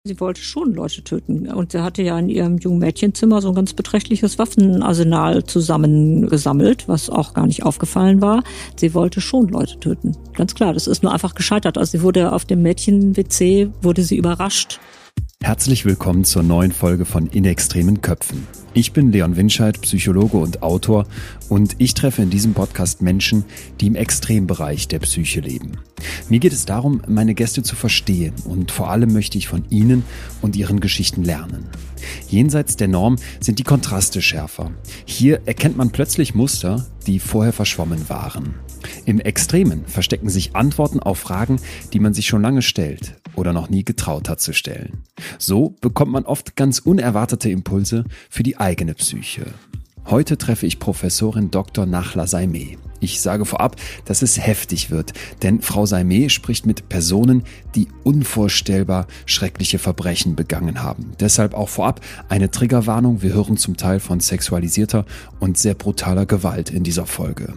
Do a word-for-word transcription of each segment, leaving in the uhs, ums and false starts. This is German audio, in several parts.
Sie wollte schon Leute töten und sie hatte ja in ihrem jungen Mädchenzimmer so ein ganz beträchtliches Waffenarsenal zusammengesammelt, was auch gar nicht aufgefallen war. Sie wollte schon Leute töten, ganz klar. Das ist nur einfach gescheitert. Also sie wurde auf dem Mädchen-W C, wurde sie überrascht. Herzlich willkommen zur neuen Folge von In extremen Köpfen. Ich bin Leon Winscheid, Psychologe und Autor, und ich treffe in diesem Podcast Menschen, die im Extrembereich der Psyche leben. Mir geht es darum, meine Gäste zu verstehen, und vor allem möchte ich von ihnen und ihren Geschichten lernen. Jenseits der Norm sind die Kontraste schärfer. Hier erkennt man plötzlich Muster, die vorher verschwommen waren. Im Extremen verstecken sich Antworten auf Fragen, die man sich schon lange stellt oder noch nie getraut hat zu stellen. So bekommt man oft ganz unerwartete Impulse für die eigene Psyche. Heute treffe ich Professorin Doktor Nachla Saimeh. Ich sage vorab, dass es heftig wird, denn Frau Saimeh spricht mit Personen, die unvorstellbar schreckliche Verbrechen begangen haben. Deshalb auch vorab eine Triggerwarnung. Wir hören zum Teil von sexualisierter und sehr brutaler Gewalt in dieser Folge.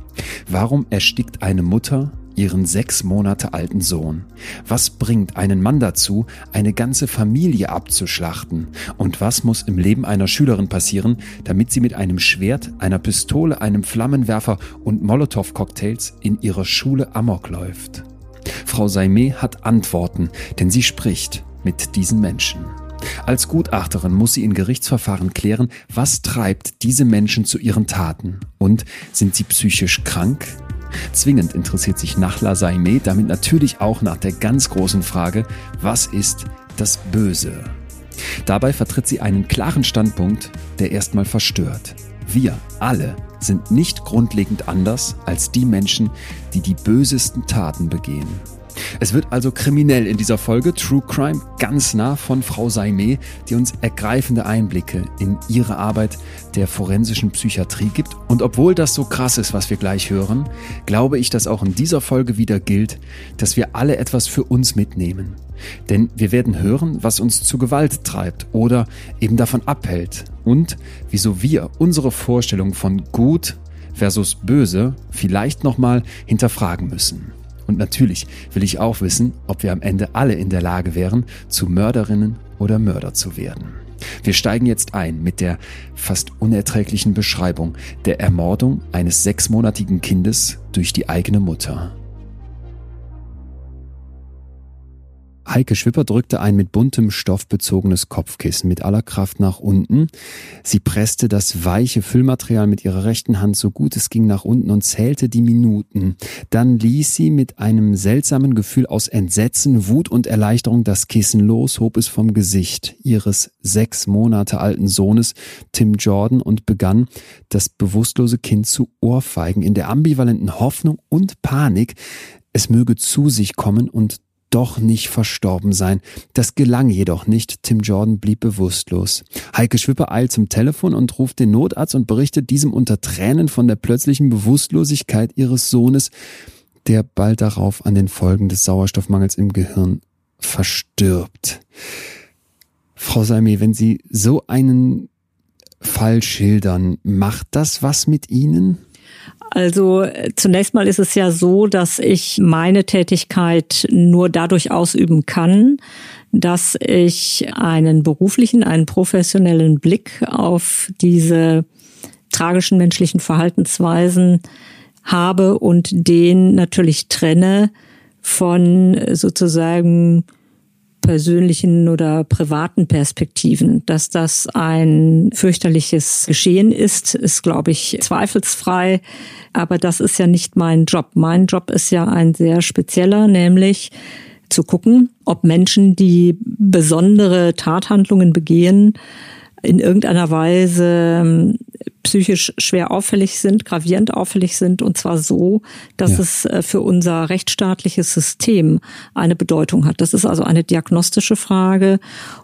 Warum erstickt eine Mutter ihren sechs Monate alten Sohn? Was bringt einen Mann dazu, eine ganze Familie abzuschlachten? Und was muss im Leben einer Schülerin passieren, damit sie mit einem Schwert, einer Pistole, einem Flammenwerfer und Molotow-Cocktails in ihrer Schule Amok läuft? Frau Saimeh hat Antworten, denn sie spricht mit diesen Menschen. Als Gutachterin muss sie in Gerichtsverfahren klären, was treibt diese Menschen zu ihren Taten? Und sind sie psychisch krank? Zwingend interessiert sich Nachla Saimeh damit natürlich auch nach der ganz großen Frage, was ist das Böse? Dabei vertritt sie einen klaren Standpunkt, der erstmal verstört. Wir alle sind nicht grundlegend anders als die Menschen, die die bösesten Taten begehen. Es wird also kriminell in dieser Folge, True Crime ganz nah von Frau Saimeh, die uns ergreifende Einblicke in ihre Arbeit der forensischen Psychiatrie gibt. Und obwohl das so krass ist, was wir gleich hören, glaube ich, dass auch in dieser Folge wieder gilt, dass wir alle etwas für uns mitnehmen. Denn wir werden hören, was uns zu Gewalt treibt oder eben davon abhält und wieso wir unsere Vorstellung von gut versus böse vielleicht nochmal hinterfragen müssen. Und natürlich will ich auch wissen, ob wir am Ende alle in der Lage wären, zu Mörderinnen oder Mörder zu werden. Wir steigen jetzt ein mit der fast unerträglichen Beschreibung der Ermordung eines sechsmonatigen Kindes durch die eigene Mutter. Heike Schwipper drückte ein mit buntem Stoff bezogenes Kopfkissen mit aller Kraft nach unten. Sie presste das weiche Füllmaterial mit ihrer rechten Hand so gut es ging nach unten und zählte die Minuten. Dann ließ sie mit einem seltsamen Gefühl aus Entsetzen, Wut und Erleichterung das Kissen los, hob es vom Gesicht ihres sechs Monate alten Sohnes Tim Jordan und begann, das bewusstlose Kind zu ohrfeigen, in der ambivalenten Hoffnung und Panik, es möge zu sich kommen und doch nicht verstorben sein. Das gelang jedoch nicht. Tim Jordan blieb bewusstlos. Heike Schwipper eilt zum Telefon und ruft den Notarzt und berichtet diesem unter Tränen von der plötzlichen Bewusstlosigkeit ihres Sohnes, der bald darauf an den Folgen des Sauerstoffmangels im Gehirn verstirbt. Frau Saimeh, wenn Sie so einen Fall schildern, macht das was mit Ihnen? Also zunächst mal ist es ja so, dass ich meine Tätigkeit nur dadurch ausüben kann, dass ich einen beruflichen, einen professionellen Blick auf diese tragischen menschlichen Verhaltensweisen habe und den natürlich trenne von sozusagen persönlichen oder privaten Perspektiven. Dass das ein fürchterliches Geschehen ist, ist, glaube ich, zweifelsfrei. Aber das ist ja nicht mein Job. Mein Job ist ja ein sehr spezieller, nämlich zu gucken, ob Menschen, die besondere Tathandlungen begehen, in irgendeiner Weise psychisch schwer auffällig sind, gravierend auffällig sind, und zwar so, dass ja. es für unser rechtsstaatliches System eine Bedeutung hat. Das ist also eine diagnostische Frage,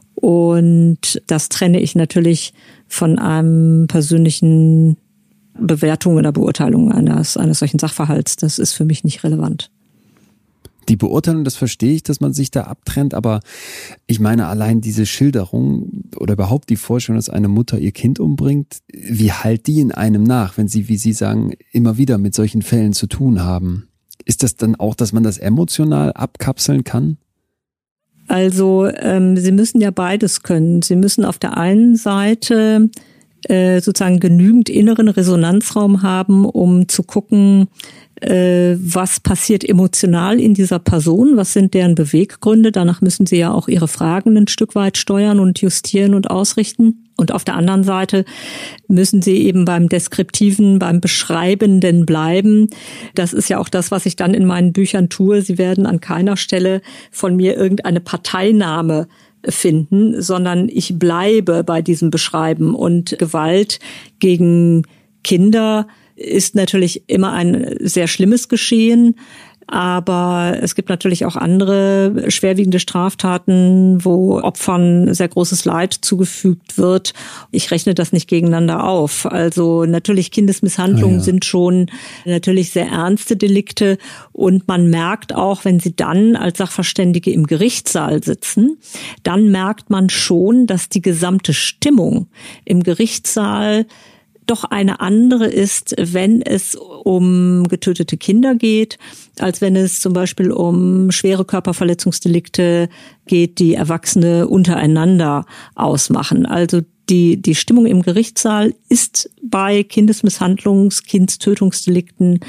und das trenne ich natürlich von einem persönlichen Bewertung oder Beurteilung eines, eines solchen Sachverhalts. Das ist für mich nicht relevant. Die Beurteilung, das verstehe ich, dass man sich da abtrennt, aber ich meine allein diese Schilderung oder überhaupt die Vorstellung, dass eine Mutter ihr Kind umbringt, wie hallt die in einem nach, wenn sie, wie Sie sagen, immer wieder mit solchen Fällen zu tun haben? Ist das dann auch, dass man das emotional abkapseln kann? Also ähm, Sie müssen ja beides können. Sie müssen auf der einen Seite äh, sozusagen genügend inneren Resonanzraum haben, um zu gucken, äh, was passiert emotional in dieser Person, was sind deren Beweggründe. Danach müssen Sie ja auch Ihre Fragen ein Stück weit steuern und justieren und ausrichten. Und auf der anderen Seite müssen Sie eben beim Deskriptiven, beim Beschreibenden bleiben. Das ist ja auch das, was ich dann in meinen Büchern tue. Sie werden an keiner Stelle von mir irgendeine Parteinahme finden, sondern ich bleibe bei diesem Beschreiben. Und Gewalt gegen Kinder ist natürlich immer ein sehr schlimmes Geschehen. Aber es gibt natürlich auch andere schwerwiegende Straftaten, wo Opfern sehr großes Leid zugefügt wird. Ich rechne das nicht gegeneinander auf. Also natürlich Kindesmisshandlungen ah, ja. sind schon natürlich sehr ernste Delikte. Und man merkt auch, wenn sie dann als Sachverständige im Gerichtssaal sitzen, dann merkt man schon, dass die gesamte Stimmung im Gerichtssaal doch eine andere ist, wenn es um getötete Kinder geht, als wenn es zum Beispiel um schwere Körperverletzungsdelikte geht, die Erwachsene untereinander ausmachen. Also die, die Stimmung im Gerichtssaal ist bei Kindesmisshandlungs-, Kindstötungsdelikten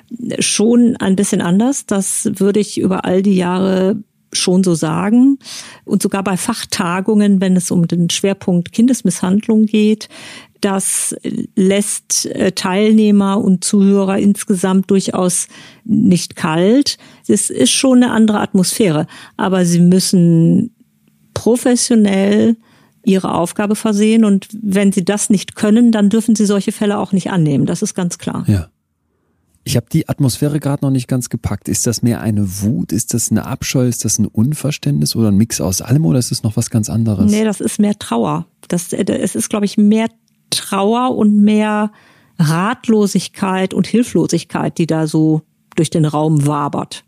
schon ein bisschen anders. Das würde ich über all die Jahre schon so sagen. Und sogar bei Fachtagungen, wenn es um den Schwerpunkt Kindesmisshandlung geht, das lässt Teilnehmer und Zuhörer insgesamt durchaus nicht kalt. Es ist schon eine andere Atmosphäre, aber sie müssen professionell ihre Aufgabe versehen und wenn sie das nicht können, dann dürfen sie solche Fälle auch nicht annehmen. Das ist ganz klar. Ja. Ich habe die Atmosphäre gerade noch nicht ganz gepackt. Ist das mehr eine Wut? Ist das eine Abscheu? Ist das ein Unverständnis oder ein Mix aus allem oder ist das noch was ganz anderes? Nee, das ist mehr Trauer. Das, es ist, glaube ich, mehr Trauer und mehr Ratlosigkeit und Hilflosigkeit, die da so durch den Raum wabert.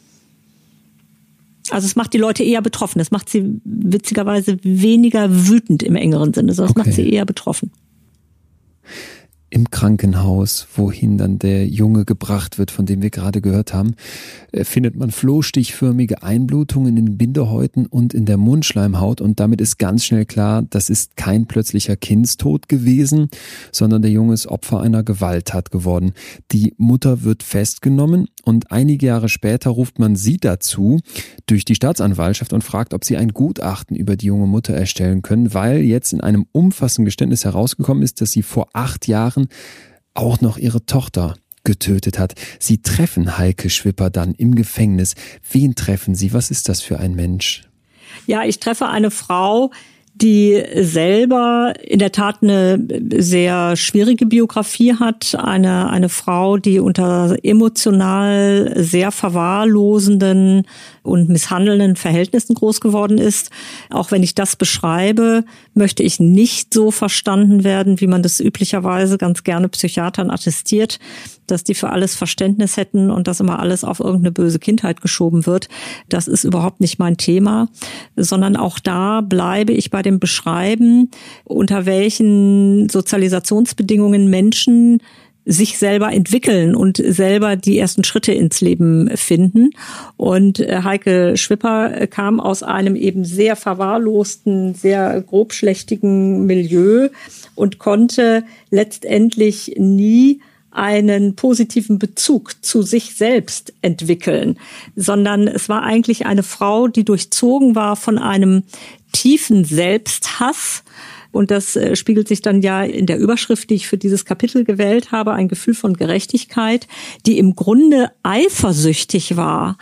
Also es macht die Leute eher betroffen. Es macht sie witzigerweise weniger wütend im engeren Sinne, sondern es okay. macht sie eher betroffen. Im Krankenhaus, wohin dann der Junge gebracht wird, von dem wir gerade gehört haben, findet man flohstichförmige Einblutungen in den Bindehäuten und in der Mundschleimhaut und damit ist ganz schnell klar, das ist kein plötzlicher Kindstod gewesen, sondern der Junge ist Opfer einer Gewalttat geworden. Die Mutter wird festgenommen und einige Jahre später ruft man sie dazu durch die Staatsanwaltschaft und fragt, ob sie ein Gutachten über die junge Mutter erstellen können, weil jetzt in einem umfassenden Geständnis herausgekommen ist, dass sie vor acht Jahren auch noch ihre Tochter getötet hat. Sie treffen Heike Schwipper dann im Gefängnis. Wen treffen Sie? Was ist das für ein Mensch? Ja, ich treffe eine Frau, die selber in der Tat eine sehr schwierige Biografie hat. Eine, eine Frau, die unter emotional sehr verwahrlosenden und misshandelnden Verhältnissen groß geworden ist. Auch wenn ich das beschreibe, möchte ich nicht so verstanden werden, wie man das üblicherweise ganz gerne Psychiatern attestiert, dass die für alles Verständnis hätten und dass immer alles auf irgendeine böse Kindheit geschoben wird. Das ist überhaupt nicht mein Thema, sondern auch da bleibe ich bei dem Beschreiben, unter welchen Sozialisationsbedingungen Menschen sich selber entwickeln und selber die ersten Schritte ins Leben finden. Und Heike Schwipper kam aus einem eben sehr verwahrlosten, sehr grobschlächtigen Milieu und konnte letztendlich nie einen positiven Bezug zu sich selbst entwickeln, sondern es war eigentlich eine Frau, die durchzogen war von einem tiefen Selbsthass. Und das spiegelt sich dann ja in der Überschrift, die ich für dieses Kapitel gewählt habe, ein Gefühl von Gerechtigkeit, die im Grunde eifersüchtig war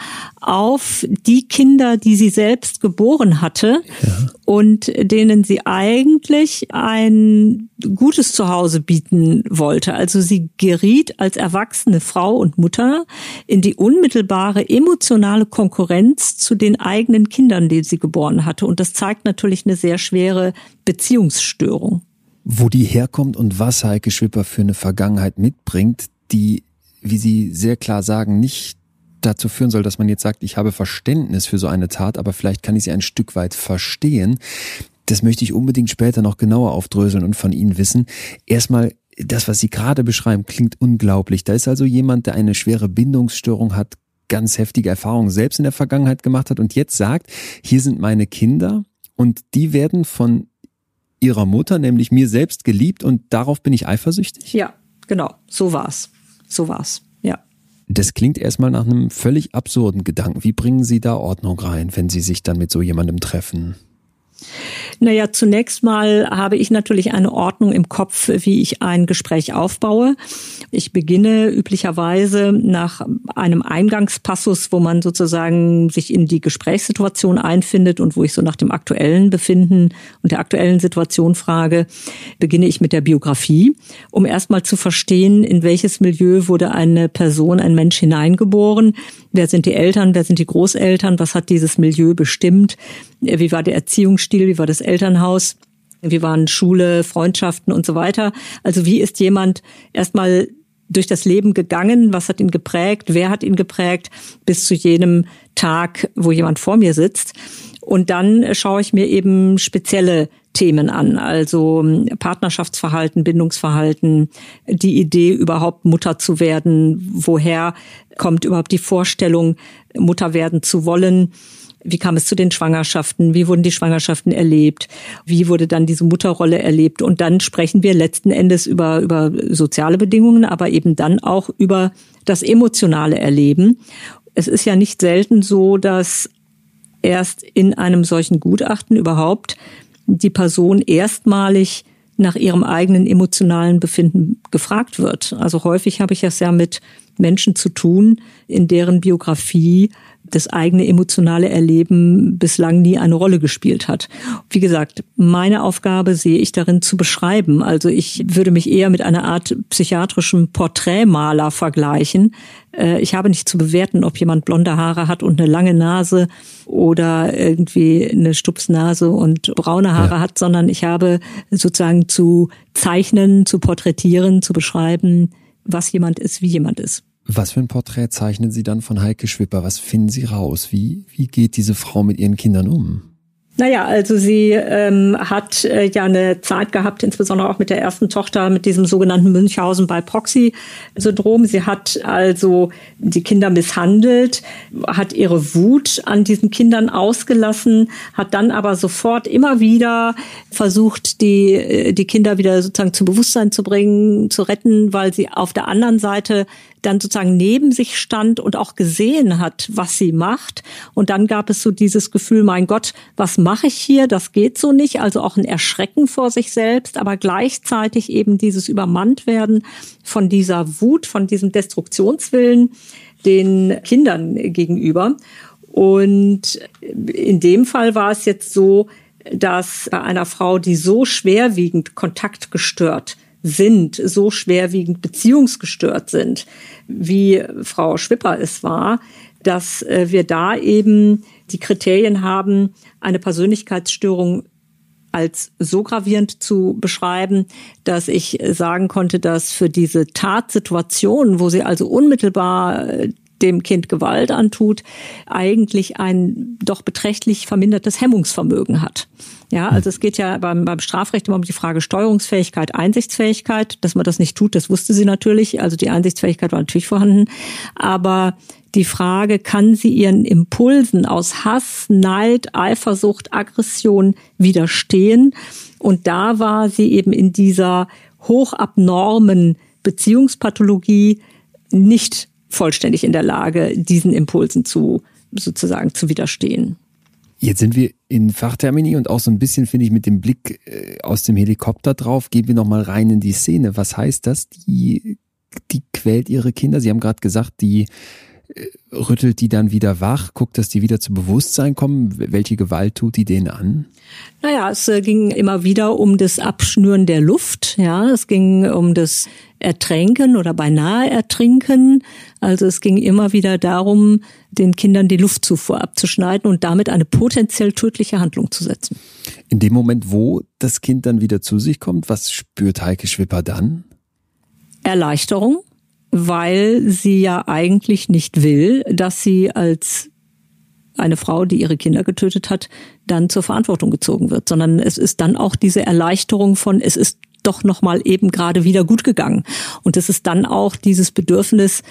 auf die Kinder, die sie selbst geboren hatte ja. und denen sie eigentlich ein gutes Zuhause bieten wollte. Also sie geriet als erwachsene Frau und Mutter in die unmittelbare emotionale Konkurrenz zu den eigenen Kindern, die sie geboren hatte. Und das zeigt natürlich eine sehr schwere Beziehungsstörung. Wo die herkommt und was Heike Schwipper für eine Vergangenheit mitbringt, die, wie Sie sehr klar sagen, nicht dazu führen soll, dass man jetzt sagt, ich habe Verständnis für so eine Tat, aber vielleicht kann ich sie ein Stück weit verstehen. Das möchte ich unbedingt später noch genauer aufdröseln und von Ihnen wissen. Erstmal, das, was Sie gerade beschreiben, klingt unglaublich. Da ist also jemand, der eine schwere Bindungsstörung hat, ganz heftige Erfahrungen selbst in der Vergangenheit gemacht hat und jetzt sagt, hier sind meine Kinder und die werden von ihrer Mutter, nämlich mir selbst, geliebt und darauf bin ich eifersüchtig? Ja, genau, so war's. So war's, ja. Das klingt erstmal nach einem völlig absurden Gedanken. Wie bringen Sie da Ordnung rein, wenn Sie sich dann mit so jemandem treffen? Naja, zunächst mal habe ich natürlich eine Ordnung im Kopf, wie ich ein Gespräch aufbaue. Ich beginne üblicherweise nach einem Eingangspassus, wo man sozusagen sich in die Gesprächssituation einfindet und wo ich so nach dem aktuellen Befinden und der aktuellen Situation frage, beginne ich mit der Biografie, um erstmal zu verstehen, in welches Milieu wurde eine Person, ein Mensch hineingeboren. Wer sind die Eltern, wer sind die Großeltern, was hat dieses Milieu bestimmt, wie war der Erziehungsstil, wie war das Elternhaus, wie waren Schule, Freundschaften und so weiter. Also wie ist jemand erstmal durch das Leben gegangen, was hat ihn geprägt, wer hat ihn geprägt, bis zu jenem Tag, wo jemand vor mir sitzt. Und dann schaue ich mir eben spezielle Themen an, also Partnerschaftsverhalten, Bindungsverhalten, die Idee, überhaupt Mutter zu werden, woher kommt überhaupt die Vorstellung, Mutter werden zu wollen, wie kam es zu den Schwangerschaften, wie wurden die Schwangerschaften erlebt, wie wurde dann diese Mutterrolle erlebt und dann sprechen wir letzten Endes über, über soziale Bedingungen, aber eben dann auch über das emotionale Erleben. Es ist ja nicht selten so, dass erst in einem solchen Gutachten überhaupt die Person erstmalig nach ihrem eigenen emotionalen Befinden gefragt wird. Also häufig habe ich es ja mit Menschen zu tun, in deren Biografie das eigene emotionale Erleben bislang nie eine Rolle gespielt hat. Wie gesagt, meine Aufgabe sehe ich darin zu beschreiben. Also ich würde mich eher mit einer Art psychiatrischem Porträtmaler vergleichen. Ich habe nicht zu bewerten, ob jemand blonde Haare hat und eine lange Nase oder irgendwie eine Stupsnase und braune Haare ja. hat, sondern ich habe sozusagen zu zeichnen, zu porträtieren, zu beschreiben, was jemand ist, wie jemand ist. Was für ein Porträt zeichnen Sie dann von Heike Schwipper? Was finden Sie raus? Wie, wie geht diese Frau mit ihren Kindern um? Naja, also sie ähm, hat äh, ja eine Zeit gehabt, insbesondere auch mit der ersten Tochter, mit diesem sogenannten Münchhausen-by-Proxy-Syndrom. Sie hat also die Kinder misshandelt, hat ihre Wut an diesen Kindern ausgelassen, hat dann aber sofort immer wieder versucht, die, die Kinder wieder sozusagen zum Bewusstsein zu bringen, zu retten, weil sie auf der anderen Seite dann sozusagen neben sich stand und auch gesehen hat, was sie macht. Und dann gab es so dieses Gefühl, mein Gott, was mache ich hier? Das geht so nicht. Also auch ein Erschrecken vor sich selbst, aber gleichzeitig eben dieses Übermanntwerden von dieser Wut, von diesem Destruktionswillen den Kindern gegenüber. Und in dem Fall war es jetzt so, dass bei einer Frau, die so schwerwiegend kontaktgestört sind, so schwerwiegend beziehungsgestört sind, wie Frau Schwipper es war, dass wir da eben die Kriterien haben, eine Persönlichkeitsstörung als so gravierend zu beschreiben, dass ich sagen konnte, dass für diese Tatsituation, wo sie also unmittelbar dem Kind Gewalt antut, eigentlich ein doch beträchtlich vermindertes Hemmungsvermögen hat. Ja, also es geht ja beim, beim Strafrecht immer um die Frage Steuerungsfähigkeit, Einsichtsfähigkeit. Dass man das nicht tut, das wusste sie natürlich. Also die Einsichtsfähigkeit war natürlich vorhanden. Aber die Frage, kann sie ihren Impulsen aus Hass, Neid, Eifersucht, Aggression widerstehen? Und da war sie eben in dieser hochabnormen Beziehungspathologie nicht vollständig in der Lage, diesen Impulsen zu sozusagen zu widerstehen. Jetzt sind wir in Fachtermini und auch so ein bisschen, finde ich, mit dem Blick aus dem Helikopter drauf, gehen wir nochmal rein in die Szene. Was heißt das? Die, die quält ihre Kinder. Sie haben gerade gesagt, die rüttelt die dann wieder wach, guckt, dass die wieder zu Bewusstsein kommen. Welche Gewalt tut die denen an? Naja, es ging immer wieder um das Abschnüren der Luft. Ja, es ging um das Ertränken oder beinahe Ertrinken. Also es ging immer wieder darum, den Kindern die Luftzufuhr abzuschneiden und damit eine potenziell tödliche Handlung zu setzen. In dem Moment, wo das Kind dann wieder zu sich kommt, was spürt Heike Schwipper dann? Erleichterung, weil sie ja eigentlich nicht will, dass sie als eine Frau, die ihre Kinder getötet hat, dann zur Verantwortung gezogen wird, sondern es ist dann auch diese Erleichterung von, es ist doch noch mal eben gerade wieder gut gegangen. Und es ist dann auch dieses Bedürfnis,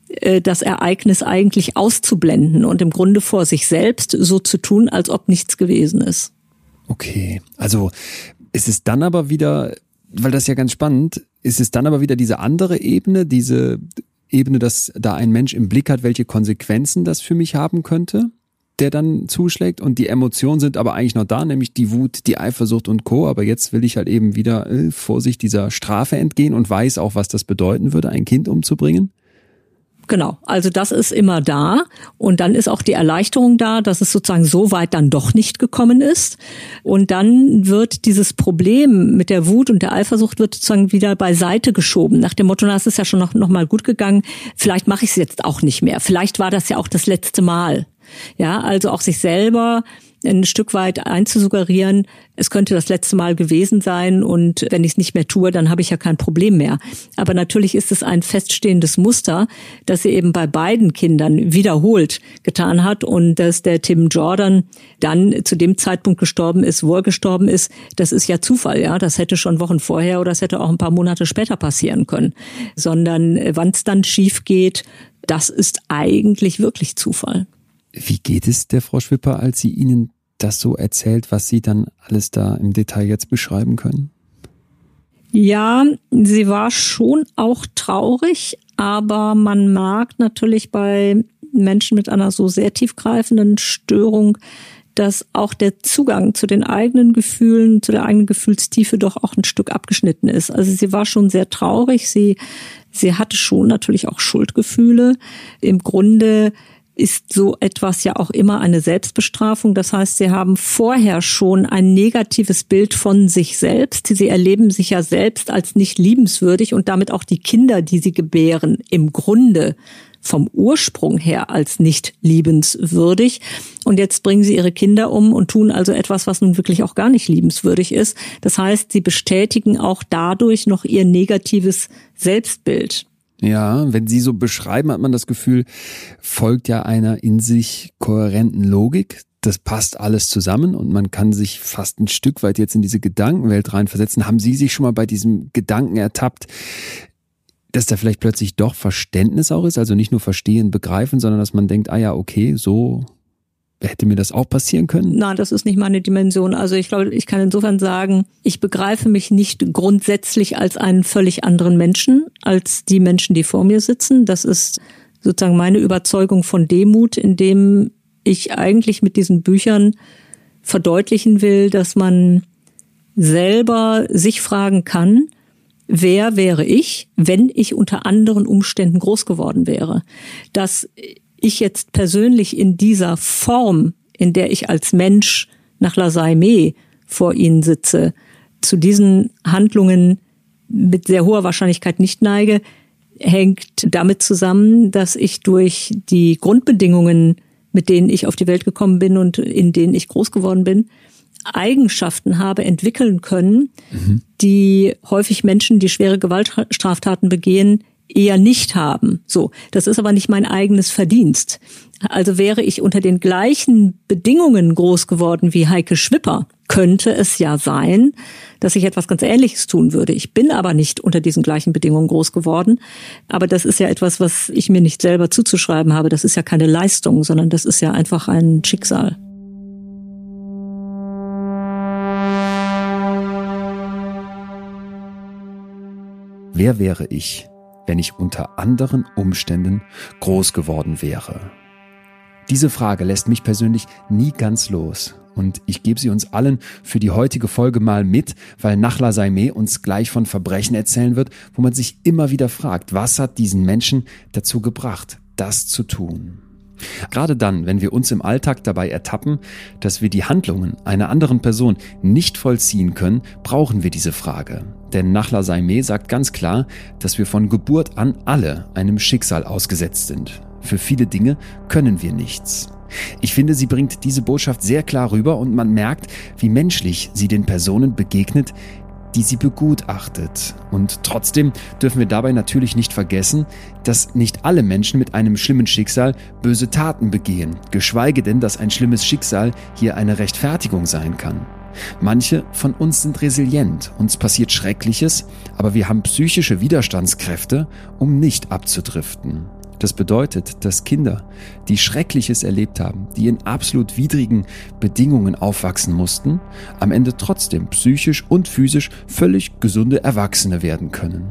das Ereignis eigentlich auszublenden und im Grunde vor sich selbst so zu tun, als ob nichts gewesen ist. Okay, also ist es dann aber wieder, weil das ist ja ganz spannend, ist es dann aber wieder diese andere Ebene, diese Ebene, dass da ein Mensch im Blick hat, welche Konsequenzen das für mich haben könnte, der dann zuschlägt, und die Emotionen sind aber eigentlich noch da, nämlich die Wut, die Eifersucht und Co., aber jetzt will ich halt eben wieder äh, Vorsicht dieser Strafe entgehen und weiß auch, was das bedeuten würde, ein Kind umzubringen? Genau, also das ist immer da, und dann ist auch die Erleichterung da, dass es sozusagen so weit dann doch nicht gekommen ist, und dann wird dieses Problem mit der Wut und der Eifersucht wird sozusagen wieder beiseite geschoben, nach dem Motto, na, es ist ja schon noch, noch mal gut gegangen, vielleicht mache ich es jetzt auch nicht mehr, vielleicht war das ja auch das letzte Mal. Ja, also auch sich selber ein Stück weit einzusuggerieren, es könnte das letzte Mal gewesen sein, und wenn ich es nicht mehr tue, dann habe ich ja kein Problem mehr. Aber natürlich ist es ein feststehendes Muster, das sie eben bei beiden Kindern wiederholt getan hat, und dass der Tim Jordan dann zu dem Zeitpunkt gestorben ist, wo er gestorben ist, das ist ja Zufall, ja. Das hätte schon Wochen vorher oder es hätte auch ein paar Monate später passieren können. Sondern wann es dann schief geht, das ist eigentlich wirklich Zufall. Wie geht es der Frau Schwipper, als sie Ihnen das so erzählt, was Sie dann alles da im Detail jetzt beschreiben können? Ja, sie war schon auch traurig, aber man merkt natürlich bei Menschen mit einer so sehr tiefgreifenden Störung, dass auch der Zugang zu den eigenen Gefühlen, zu der eigenen Gefühlstiefe doch auch ein Stück abgeschnitten ist. Also sie war schon sehr traurig, sie, sie hatte schon natürlich auch Schuldgefühle. Im Grunde ist so etwas ja auch immer eine Selbstbestrafung. Das heißt, sie haben vorher schon ein negatives Bild von sich selbst. Sie erleben sich ja selbst als nicht liebenswürdig und damit auch die Kinder, die sie gebären, im Grunde vom Ursprung her als nicht liebenswürdig. Und jetzt bringen sie ihre Kinder um und tun also etwas, was nun wirklich auch gar nicht liebenswürdig ist. Das heißt, sie bestätigen auch dadurch noch ihr negatives Selbstbild. Ja, wenn Sie so beschreiben, hat man das Gefühl, folgt ja einer in sich kohärenten Logik. Das passt alles zusammen und man kann sich fast ein Stück weit jetzt in diese Gedankenwelt reinversetzen. Haben Sie sich schon mal bei diesem Gedanken ertappt, dass da vielleicht plötzlich doch Verständnis auch ist? Also nicht nur verstehen, begreifen, sondern dass man denkt, ah ja, okay, so hätte mir das auch passieren können? Nein, das ist nicht meine Dimension. Also ich glaube, ich kann insofern sagen, ich begreife mich nicht grundsätzlich als einen völlig anderen Menschen, als die Menschen, die vor mir sitzen. Das ist sozusagen meine Überzeugung von Demut, indem ich eigentlich mit diesen Büchern verdeutlichen will, dass man selber sich fragen kann, wer wäre ich, wenn ich unter anderen Umständen groß geworden wäre? Dass ich jetzt persönlich in dieser Form, in der ich als Mensch nach La Saimée vor Ihnen sitze, zu diesen Handlungen mit sehr hoher Wahrscheinlichkeit nicht neige, hängt damit zusammen, dass ich durch die Grundbedingungen, mit denen ich auf die Welt gekommen bin und in denen ich groß geworden bin, Eigenschaften habe entwickeln können, mhm. die häufig Menschen, die schwere Gewaltstraftaten begehen, eher nicht haben. So, das ist aber nicht mein eigenes Verdienst. Also wäre ich unter den gleichen Bedingungen groß geworden wie Heike Schwipper, könnte es ja sein, dass ich etwas ganz Ähnliches tun würde. Ich bin aber nicht unter diesen gleichen Bedingungen groß geworden. Aber das ist ja etwas, was ich mir nicht selber zuzuschreiben habe. Das ist ja keine Leistung, sondern das ist ja einfach ein Schicksal. Wer wäre ich, wenn ich unter anderen Umständen groß geworden wäre? Diese Frage lässt mich persönlich nie ganz los. Und ich gebe sie uns allen für die heutige Folge mal mit, weil nach La Saimée uns gleich von Verbrechen erzählen wird, wo man sich immer wieder fragt, was hat diesen Menschen dazu gebracht, das zu tun? Gerade dann, wenn wir uns im Alltag dabei ertappen, dass wir die Handlungen einer anderen Person nicht vollziehen können, brauchen wir diese Frage. Denn nach La Saimée sagt ganz klar, dass wir von Geburt an alle einem Schicksal ausgesetzt sind. Für viele Dinge können wir nichts. Ich finde, sie bringt diese Botschaft sehr klar rüber und man merkt, wie menschlich sie den Personen begegnet, die sie begutachtet. Und trotzdem dürfen wir dabei natürlich nicht vergessen, dass nicht alle Menschen mit einem schlimmen Schicksal böse Taten begehen, geschweige denn, dass ein schlimmes Schicksal hier eine Rechtfertigung sein kann. Manche von uns sind resilient, uns passiert Schreckliches, aber wir haben psychische Widerstandskräfte, um nicht abzudriften. Das bedeutet, dass Kinder, die Schreckliches erlebt haben, die in absolut widrigen Bedingungen aufwachsen mussten, am Ende trotzdem psychisch und physisch völlig gesunde Erwachsene werden können.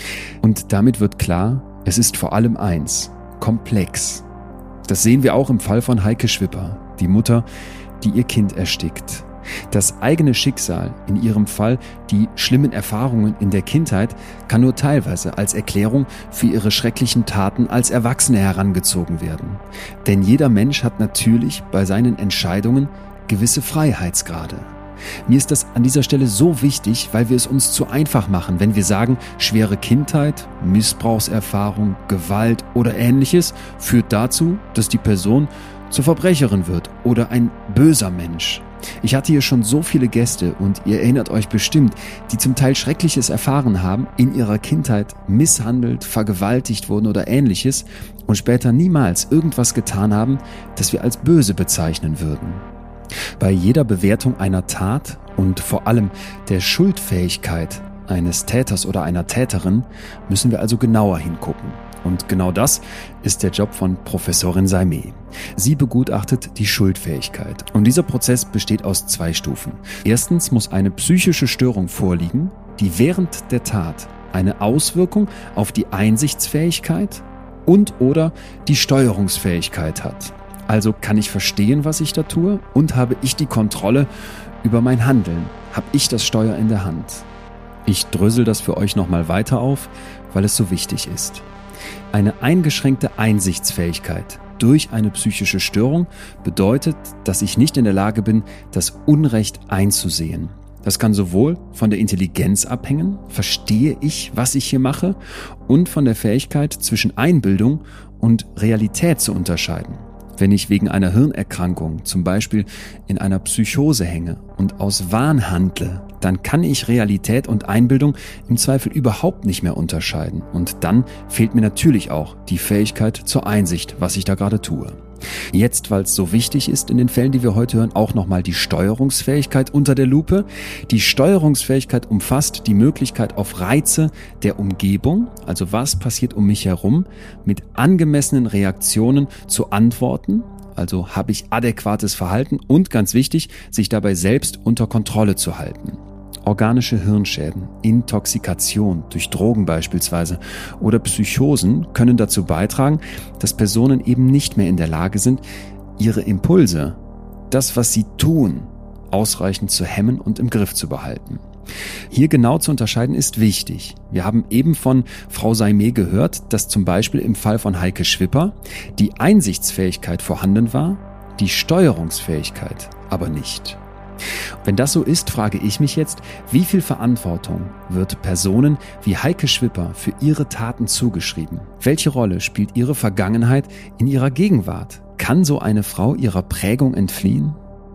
Und damit wird klar, es ist vor allem eins: komplex. Das sehen wir auch im Fall von Heike Schwipper, die Mutter, die ihr Kind erstickt. Das eigene Schicksal, in ihrem Fall die schlimmen Erfahrungen in der Kindheit, kann nur teilweise als Erklärung für ihre schrecklichen Taten als Erwachsene herangezogen werden. Denn jeder Mensch hat natürlich bei seinen Entscheidungen gewisse Freiheitsgrade. Mir ist das an dieser Stelle so wichtig, weil wir es uns zu einfach machen, wenn wir sagen, schwere Kindheit, Missbrauchserfahrung, Gewalt oder Ähnliches führt dazu, dass die Person zur Verbrecherin wird oder ein böser Mensch. Ich hatte hier schon so viele Gäste und ihr erinnert euch bestimmt, die zum Teil Schreckliches erfahren haben, in ihrer Kindheit misshandelt, vergewaltigt wurden oder Ähnliches und später niemals irgendwas getan haben, das wir als böse bezeichnen würden. Bei jeder Bewertung einer Tat und vor allem der Schuldfähigkeit eines Täters oder einer Täterin müssen wir also genauer hingucken. Und genau das ist der Job von Professorin Saimeh. Sie begutachtet die Schuldfähigkeit. Und dieser Prozess besteht aus zwei Stufen. Erstens muss eine psychische Störung vorliegen, die während der Tat eine Auswirkung auf die Einsichtsfähigkeit und oder die Steuerungsfähigkeit hat. Also kann ich verstehen, was ich da tue, und habe ich die Kontrolle über mein Handeln? Habe ich das Steuer in der Hand? Ich drösel das für euch nochmal weiter auf, weil es so wichtig ist. Eine eingeschränkte Einsichtsfähigkeit durch eine psychische Störung bedeutet, dass ich nicht in der Lage bin, das Unrecht einzusehen. Das kann sowohl von der Intelligenz abhängen, verstehe ich, was ich hier mache, und von der Fähigkeit zwischen Einbildung und Realität zu unterscheiden. Wenn ich wegen einer Hirnerkrankung zum Beispiel in einer Psychose hänge und aus Wahn handle, dann kann ich Realität und Einbildung im Zweifel überhaupt nicht mehr unterscheiden. Und dann fehlt mir natürlich auch die Fähigkeit zur Einsicht, was ich da gerade tue. Jetzt, weil es so wichtig ist in den Fällen, die wir heute hören, auch nochmal die Steuerungsfähigkeit unter der Lupe. Die Steuerungsfähigkeit umfasst die Möglichkeit, auf Reize der Umgebung, also was passiert um mich herum, mit angemessenen Reaktionen zu antworten. Also habe ich adäquates Verhalten und, ganz wichtig, sich dabei selbst unter Kontrolle zu halten. Organische Hirnschäden, Intoxikation durch Drogen beispielsweise oder Psychosen können dazu beitragen, dass Personen eben nicht mehr in der Lage sind, ihre Impulse, das, was sie tun, ausreichend zu hemmen und im Griff zu behalten. Hier genau zu unterscheiden ist wichtig. Wir haben eben von Frau Saimeh gehört, dass zum Beispiel im Fall von Heike Schwipper die Einsichtsfähigkeit vorhanden war, die Steuerungsfähigkeit aber nicht. Wenn das so ist, frage ich mich jetzt, wie viel Verantwortung wird Personen wie Heike Schwipper für ihre Taten zugeschrieben? Welche Rolle spielt ihre Vergangenheit in ihrer Gegenwart? Kann so eine Frau ihrer Prägung entfliehen?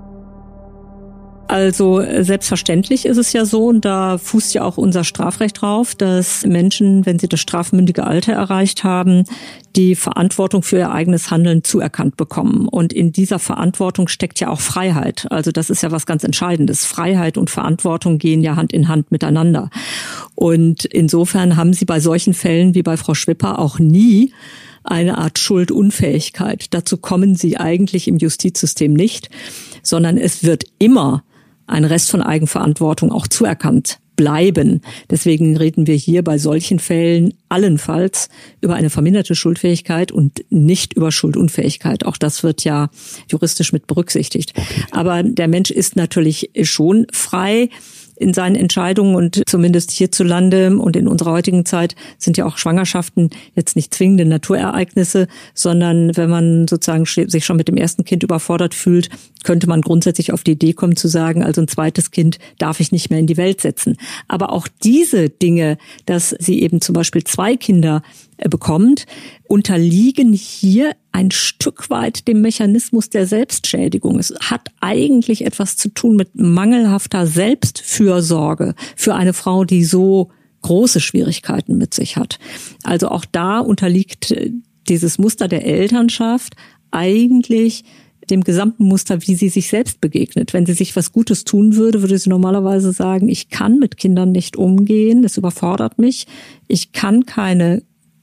Also selbstverständlich ist es ja so, und da fußt ja auch unser Strafrecht drauf, dass Menschen, wenn sie das strafmündige Alter erreicht haben, die Verantwortung für ihr eigenes Handeln zuerkannt bekommen. Und in dieser Verantwortung steckt ja auch Freiheit. Also das ist ja was ganz Entscheidendes. Freiheit und Verantwortung gehen ja Hand in Hand miteinander. Und insofern haben sie bei solchen Fällen wie bei Frau Schwipper auch nie eine Art Schuldunfähigkeit. Dazu kommen sie eigentlich im Justizsystem nicht, sondern es wird immer ein Rest von Eigenverantwortung auch zuerkannt bleiben. Deswegen reden wir hier bei solchen Fällen allenfalls über eine verminderte Schuldfähigkeit und nicht über Schuldunfähigkeit. Auch das wird ja juristisch mit berücksichtigt. Okay. Aber der Mensch ist natürlich schon frei in seinen Entscheidungen, und zumindest hierzulande und in unserer heutigen Zeit sind ja auch Schwangerschaften jetzt nicht zwingende Naturereignisse, sondern wenn man sozusagen sich schon mit dem ersten Kind überfordert fühlt, könnte man grundsätzlich auf die Idee kommen zu sagen, also ein zweites Kind darf ich nicht mehr in die Welt setzen. Aber auch diese Dinge, dass sie eben zum Beispiel zwei Kinder bekommt, unterliegen hier ein Stück weit dem Mechanismus der Selbstschädigung. Es hat eigentlich etwas zu tun mit mangelhafter Selbstfürsorge für eine Frau, die so große Schwierigkeiten mit sich hat. Also auch da unterliegt dieses Muster der Elternschaft eigentlich dem gesamten Muster, wie sie sich selbst begegnet. Wenn sie sich was Gutes tun würde, würde sie normalerweise sagen, ich kann mit Kindern nicht umgehen, das überfordert mich, ich kann keine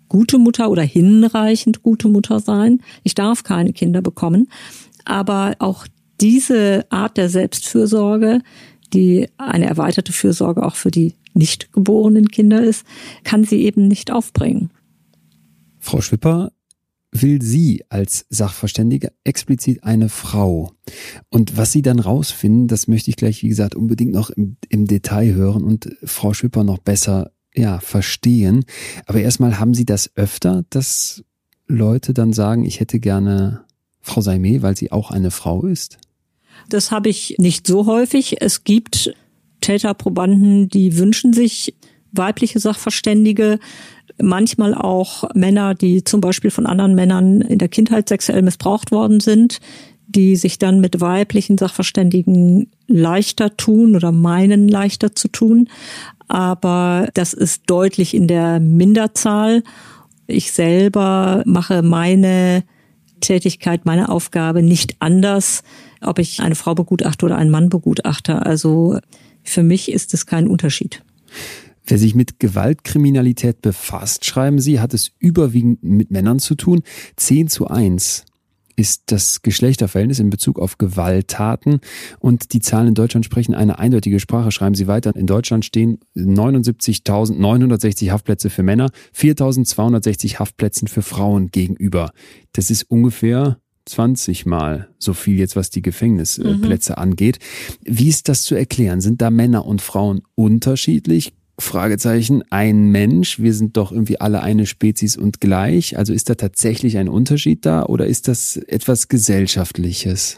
gute Mutter oder hinreichend gute Mutter sein. Ich darf keine Kinder bekommen. Aber auch diese Art der Selbstfürsorge, die eine erweiterte Fürsorge auch für die nicht geborenen Kinder ist, kann sie eben nicht aufbringen. Frau Schwipper will sie als Sachverständige explizit eine Frau. Und was Sie dann rausfinden, das möchte ich gleich, wie gesagt, unbedingt noch im, im Detail hören und Frau Schwipper noch besser ja, verstehen. Aber erstmal, haben Sie das öfter, dass Leute dann sagen, ich hätte gerne Frau Saimeh, weil sie auch eine Frau ist? Das habe ich nicht so häufig. Es gibt Täterprobanden, die wünschen sich weibliche Sachverständige, manchmal auch Männer, die zum Beispiel von anderen Männern in der Kindheit sexuell missbraucht worden sind, die sich dann mit weiblichen Sachverständigen leichter tun oder meinen leichter zu tun. Aber das ist deutlich in der Minderzahl. Ich selber mache meine Tätigkeit, meine Aufgabe nicht anders, ob ich eine Frau begutachte oder einen Mann begutachte. Also für mich ist es kein Unterschied. Wer sich mit Gewaltkriminalität befasst, schreiben Sie, hat es überwiegend mit Männern zu tun. zehn zu eins ist das Geschlechterverhältnis in Bezug auf Gewalttaten. Und die Zahlen in Deutschland sprechen eine eindeutige Sprache, schreiben Sie weiter. In Deutschland stehen neunundsiebzigtausendneunhundertsechzig Haftplätze für Männer, viertausendzweihundertsechzig Haftplätzen für Frauen gegenüber. Das ist ungefähr zwanzig Mal so viel jetzt, was die Gefängnisplätze mhm. angeht. Wie ist das zu erklären? Sind da Männer und Frauen unterschiedlich? Fragezeichen, ein Mensch, wir sind doch irgendwie alle eine Spezies und gleich. Also ist da tatsächlich ein Unterschied da oder ist das etwas Gesellschaftliches?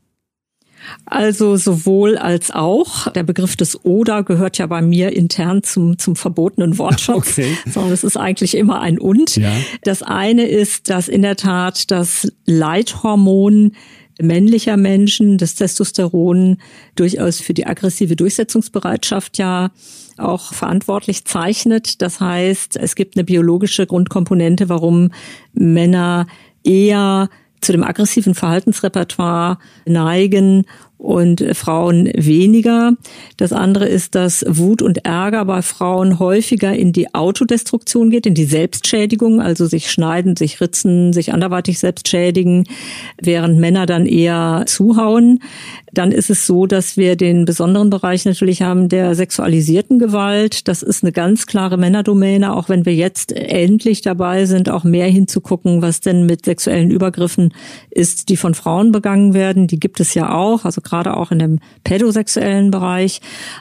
Also sowohl als auch. Der Begriff des Oder gehört ja bei mir intern zum, zum verbotenen Wortschatz, okay. Sondern es ist eigentlich immer ein Und. Ja. Das eine ist, dass in der Tat das Leithormon männlicher Menschen, das Testosteron, durchaus für die aggressive Durchsetzungsbereitschaft ja auch verantwortlich zeichnet. Das heißt, es gibt eine biologische Grundkomponente, warum Männer eher zu dem aggressiven Verhaltensrepertoire neigen und Frauen weniger. Das andere ist, dass Wut und Ärger bei Frauen häufiger in die Autodestruktion geht, in die Selbstschädigung, also sich schneiden, sich ritzen, sich anderweitig selbst schädigen, während Männer dann eher zuhauen. Dann ist es so, dass wir den besonderen Bereich natürlich haben der sexualisierten Gewalt. Das ist eine ganz klare Männerdomäne, auch wenn wir jetzt endlich dabei sind, auch mehr hinzugucken, was denn mit sexuellen Übergriffen ist, die von Frauen begangen werden. Die gibt es ja auch, also gerade auch in dem pädosexuellen Bereich.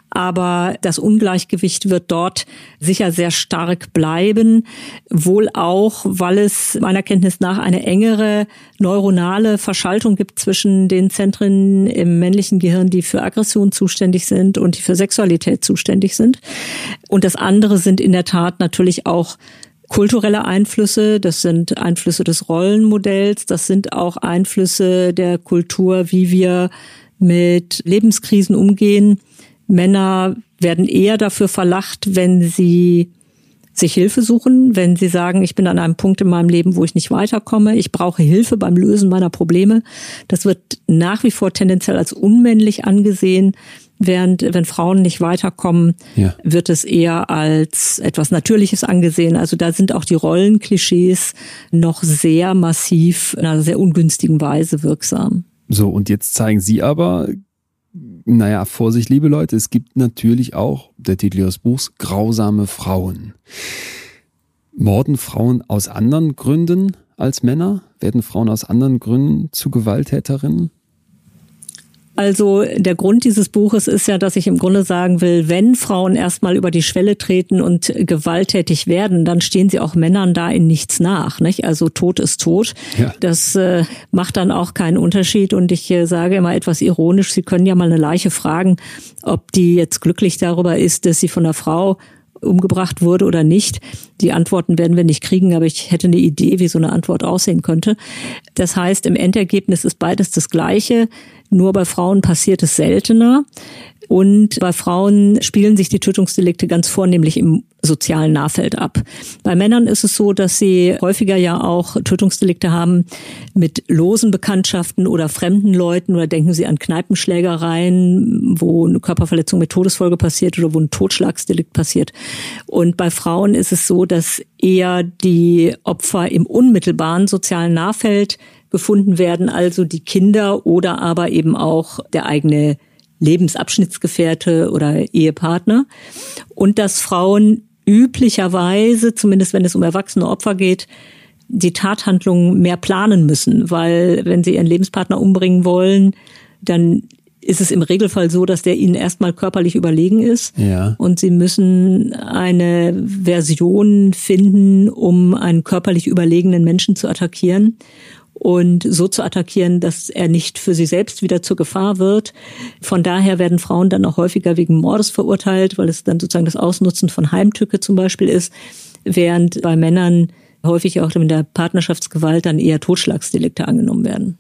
Aber das Ungleichgewicht wird dort sicher sehr stark bleiben. Wohl auch, weil es meiner Kenntnis nach eine engere neuronale Verschaltung gibt zwischen den Zentren im männlichen Gehirn, die für Aggression zuständig sind und die für Sexualität zuständig sind. Und das andere sind in der Tat natürlich auch kulturelle Einflüsse, das sind Einflüsse des Rollenmodells, das sind auch Einflüsse der Kultur, wie wir mit Lebenskrisen umgehen. Männer werden eher dafür verlacht, wenn sie sich Hilfe suchen, wenn sie sagen, ich bin an einem Punkt in meinem Leben, wo ich nicht weiterkomme, ich brauche Hilfe beim Lösen meiner Probleme. Das wird nach wie vor tendenziell als unmännlich angesehen, während wenn Frauen nicht weiterkommen, ja. wird es eher als etwas Natürliches angesehen. Also da sind auch die Rollenklischees noch sehr massiv, in einer sehr ungünstigen Weise wirksam. So, und jetzt zeigen Sie aber, naja, Vorsicht, liebe Leute, es gibt natürlich auch, der Titel Ihres Buchs, grausame Frauen. Morden Frauen aus anderen Gründen als Männer? Werden Frauen aus anderen Gründen zu Gewalttäterinnen? Also der Grund dieses Buches ist ja, dass ich im Grunde sagen will, wenn Frauen erstmal über die Schwelle treten und gewalttätig werden, dann stehen sie auch Männern da in nichts nach, nicht? Also Tod ist Tod. Ja. Das äh, macht dann auch keinen Unterschied. Und ich äh, sage immer etwas ironisch, Sie können ja mal eine Leiche fragen, ob die jetzt glücklich darüber ist, dass sie von einer Frau umgebracht wurde oder nicht. Die Antworten werden wir nicht kriegen, aber ich hätte eine Idee, wie so eine Antwort aussehen könnte. Das heißt, im Endergebnis ist beides das Gleiche, nur bei Frauen passiert es seltener. Und bei Frauen spielen sich die Tötungsdelikte ganz vornehmlich im sozialen Nahfeld ab. Bei Männern ist es so, dass sie häufiger ja auch Tötungsdelikte haben mit losen Bekanntschaften oder fremden Leuten, oder denken Sie an Kneipenschlägereien, wo eine Körperverletzung mit Todesfolge passiert oder wo ein Totschlagsdelikt passiert. Und bei Frauen ist es so, dass eher die Opfer im unmittelbaren sozialen Nahfeld gefunden werden, also die Kinder oder aber eben auch der eigene Lebensabschnittsgefährte oder Ehepartner. Und dass Frauen üblicherweise, zumindest wenn es um erwachsene Opfer geht, die Tathandlungen mehr planen müssen, weil wenn sie ihren Lebenspartner umbringen wollen, dann ist es im Regelfall so, dass der ihnen erstmal körperlich überlegen ist. Ja. Und sie müssen eine Version finden, um einen körperlich überlegenen Menschen zu attackieren. Und so zu attackieren, dass er nicht für sie selbst wieder zur Gefahr wird. Von daher werden Frauen dann auch häufiger wegen Mordes verurteilt, weil es dann sozusagen das Ausnutzen von Heimtücke zum Beispiel ist, während bei Männern häufig auch mit der Partnerschaftsgewalt dann eher Totschlagsdelikte angenommen werden.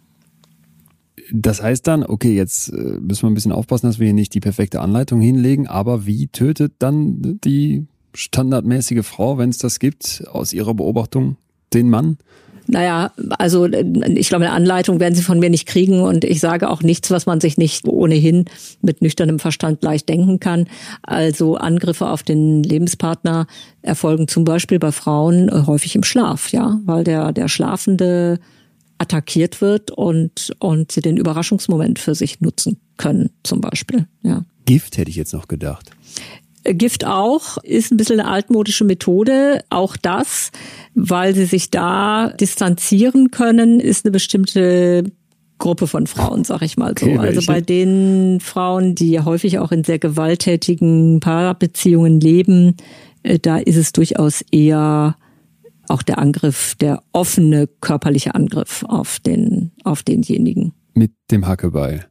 Das heißt dann, okay, jetzt müssen wir ein bisschen aufpassen, dass wir hier nicht die perfekte Anleitung hinlegen, aber wie tötet dann die standardmäßige Frau, wenn es das gibt, aus Ihrer Beobachtung, den Mann? Naja, also ich glaube, eine Anleitung werden Sie von mir nicht kriegen, und ich sage auch nichts, was man sich nicht ohnehin mit nüchternem Verstand leicht denken kann. Also Angriffe auf den Lebenspartner erfolgen zum Beispiel bei Frauen häufig im Schlaf, ja, weil der der Schlafende attackiert wird und und sie den Überraschungsmoment für sich nutzen können, zum Beispiel. Ja. Gift hätte ich jetzt noch gedacht. Gift auch, ist ein bisschen eine altmodische Methode. Auch das, weil sie sich da distanzieren können, ist eine bestimmte Gruppe von Frauen, sag ich mal so. Okay, also bei den Frauen, die häufig auch in sehr gewalttätigen Paarbeziehungen leben, da ist es durchaus eher auch der Angriff, der offene körperliche Angriff auf den, auf denjenigen. Mit dem Hackebeil.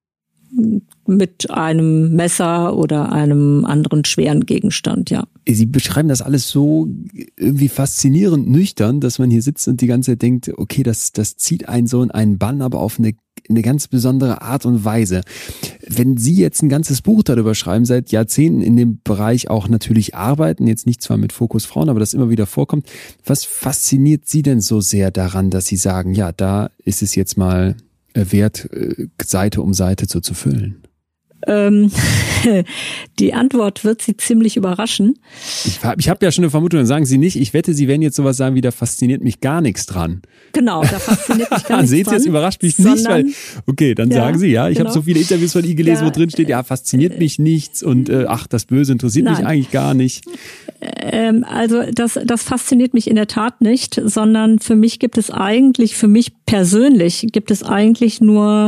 Mit einem Messer oder einem anderen schweren Gegenstand, ja. Sie beschreiben das alles so irgendwie faszinierend nüchtern, dass man hier sitzt und die ganze Zeit denkt, okay, das, das zieht einen so in einen Bann, aber auf eine, eine ganz besondere Art und Weise. Wenn Sie jetzt ein ganzes Buch darüber schreiben, seit Jahrzehnten in dem Bereich auch natürlich arbeiten, jetzt nicht zwar mit Fokus Frauen, aber das immer wieder vorkommt, was fasziniert Sie denn so sehr daran, dass Sie sagen, ja, da ist es jetzt mal wert, Seite um Seite so zu füllen? Ähm, die Antwort wird Sie ziemlich überraschen. Ich habe ich hab ja schon eine Vermutung, dann sagen Sie nicht, ich wette, Sie werden jetzt sowas sagen wie, da fasziniert mich gar nichts dran. Genau, da fasziniert mich gar nichts Seht dran. Seht ihr, es überrascht mich nicht, weil, okay, dann ja, sagen Sie, ja, ich genau. habe so viele Interviews von Ihnen gelesen, ja, wo drin steht, ja, fasziniert mich nichts und äh, ach, das Böse interessiert Nein. mich eigentlich gar nicht. Ähm, also das, das fasziniert mich in der Tat nicht, sondern für mich gibt es eigentlich, für mich persönlich gibt es eigentlich nur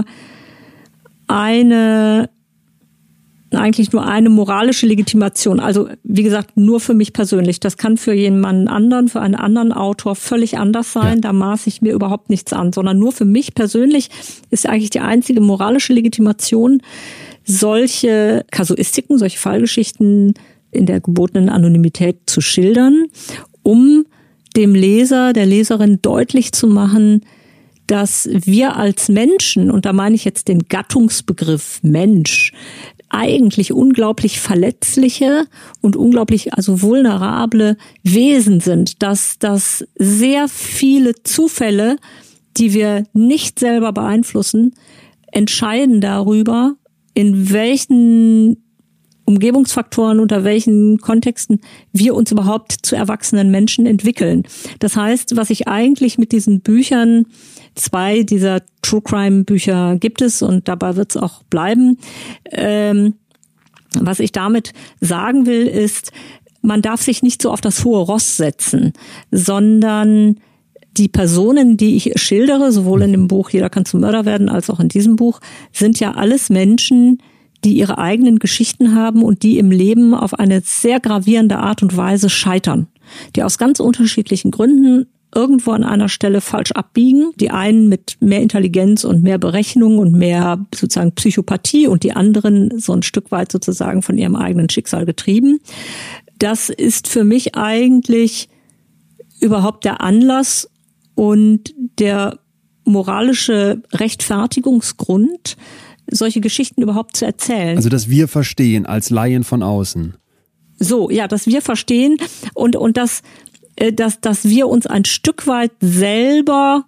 eine eigentlich nur eine moralische Legitimation. Also wie gesagt, nur für mich persönlich. Das kann für jemanden anderen, für einen anderen Autor völlig anders sein. Ja. Da maße ich mir überhaupt nichts an, sondern nur für mich persönlich ist eigentlich die einzige moralische Legitimation, solche Kasuistiken, solche Fallgeschichten in der gebotenen Anonymität zu schildern, um dem Leser, der Leserin deutlich zu machen, dass wir als Menschen, und da meine ich jetzt den Gattungsbegriff Mensch, eigentlich unglaublich verletzliche und unglaublich also vulnerable Wesen sind, dass dass sehr viele Zufälle, die wir nicht selber beeinflussen, entscheiden darüber, in welchen Umgebungsfaktoren, unter welchen Kontexten wir uns überhaupt zu erwachsenen Menschen entwickeln. Das heißt, was ich eigentlich mit diesen Büchern, zwei dieser True Crime Bücher gibt es und dabei wird es auch bleiben. Ähm, was ich damit sagen will, ist, man darf sich nicht so auf das hohe Ross setzen, sondern die Personen, die ich schildere, sowohl in dem Buch Jeder kann zum Mörder werden, als auch in diesem Buch, sind ja alles Menschen, die ihre eigenen Geschichten haben und die im Leben auf eine sehr gravierende Art und Weise scheitern, die aus ganz unterschiedlichen Gründen irgendwo an einer Stelle falsch abbiegen. Die einen mit mehr Intelligenz und mehr Berechnung und mehr sozusagen Psychopathie und die anderen so ein Stück weit sozusagen von ihrem eigenen Schicksal getrieben. Das ist für mich eigentlich überhaupt der Anlass und der moralische Rechtfertigungsgrund, solche Geschichten überhaupt zu erzählen. Also, dass wir verstehen als Laien von außen. So, ja, dass wir verstehen und, und dass, dass, dass wir uns ein Stück weit selber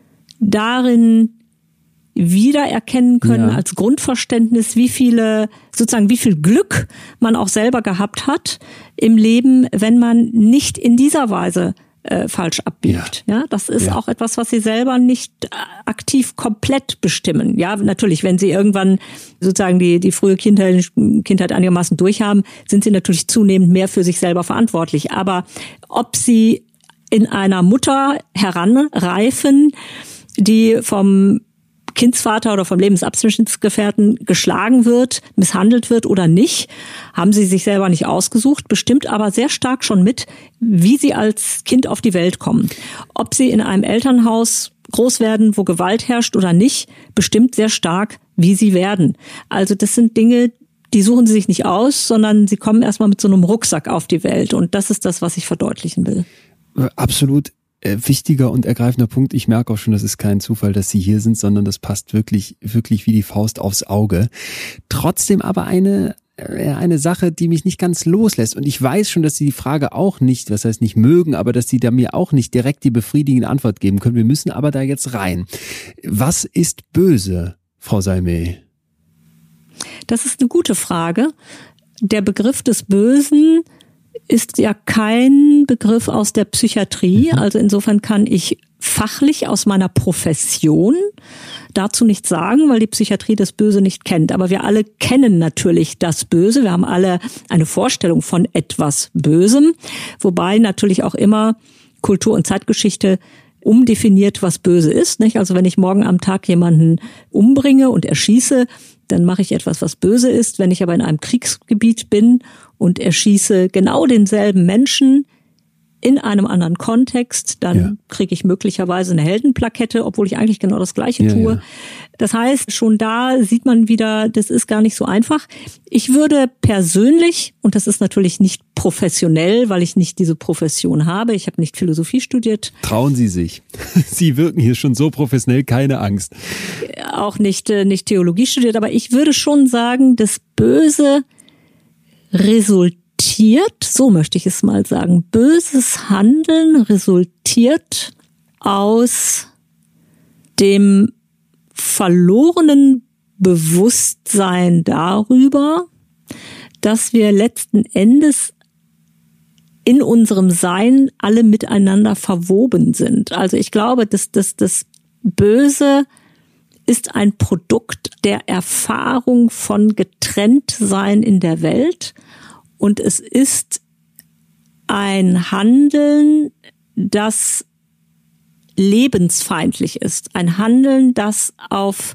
darin wiedererkennen können ja. als Grundverständnis, wie viele, sozusagen, wie viel Glück man auch selber gehabt hat im Leben, wenn man nicht in dieser Weise äh, falsch abbiegt. Ja, ja das ist ja. auch etwas, was Sie selber nicht aktiv komplett bestimmen. Ja, natürlich, wenn Sie irgendwann sozusagen die, die frühe Kindheit, Kindheit einigermaßen durchhaben, sind Sie natürlich zunehmend mehr für sich selber verantwortlich. Aber ob Sie in einer Mutter heranreifen, die vom Kindsvater oder vom Lebensabschnittsgefährten geschlagen wird, misshandelt wird oder nicht, haben sie sich selber nicht ausgesucht, bestimmt aber sehr stark schon mit, wie sie als Kind auf die Welt kommen. Ob sie in einem Elternhaus groß werden, wo Gewalt herrscht oder nicht, bestimmt sehr stark, wie sie werden. Also das sind Dinge, die suchen sie sich nicht aus, sondern sie kommen erstmal mit so einem Rucksack auf die Welt. Und das ist das, was ich verdeutlichen will. Absolut. Wichtiger und ergreifender Punkt. Ich merke auch schon, das ist kein Zufall, dass Sie hier sind, sondern das passt wirklich, wirklich wie die Faust aufs Auge. Trotzdem aber eine, eine Sache, die mich nicht ganz loslässt. Und ich weiß schon, dass Sie die Frage auch nicht, was heißt nicht mögen, aber dass Sie da mir auch nicht direkt die befriedigende Antwort geben können. Wir müssen aber da jetzt rein. Was ist böse, Frau Salmé? Das ist eine gute Frage. Der Begriff des Bösen ist ja kein Begriff aus der Psychiatrie. Also insofern kann ich fachlich aus meiner Profession dazu nichts sagen, weil die Psychiatrie das Böse nicht kennt. Aber wir alle kennen natürlich das Böse. Wir haben alle eine Vorstellung von etwas Bösem, wobei natürlich auch immer Kultur- und Zeitgeschichte umdefiniert, was böse ist. Nicht? Also wenn ich morgen am Tag jemanden umbringe und erschieße, dann mache ich etwas, was böse ist. Wenn ich aber in einem Kriegsgebiet bin und erschieße genau denselben Menschen in einem anderen Kontext, dann ja. kriege ich möglicherweise eine Heldenplakette, obwohl ich eigentlich genau das Gleiche ja, tue. Ja. Das heißt, schon da sieht man wieder, das ist gar nicht so einfach. Ich würde persönlich, und das ist natürlich nicht professionell, weil ich nicht diese Profession habe, ich habe nicht Philosophie studiert. Trauen Sie sich. Sie wirken hier schon so professionell, keine Angst. Auch nicht, nicht Theologie studiert, aber ich würde schon sagen, das Böse resultiert, so möchte ich es mal sagen, böses Handeln resultiert aus dem verlorenen Bewusstsein darüber, dass wir letzten Endes in unserem Sein alle miteinander verwoben sind. Also ich glaube, dass das, das Böse ist ein Produkt der Erfahrung von Getrenntsein in der Welt. Und es ist ein Handeln, das lebensfeindlich ist. Ein Handeln, das auf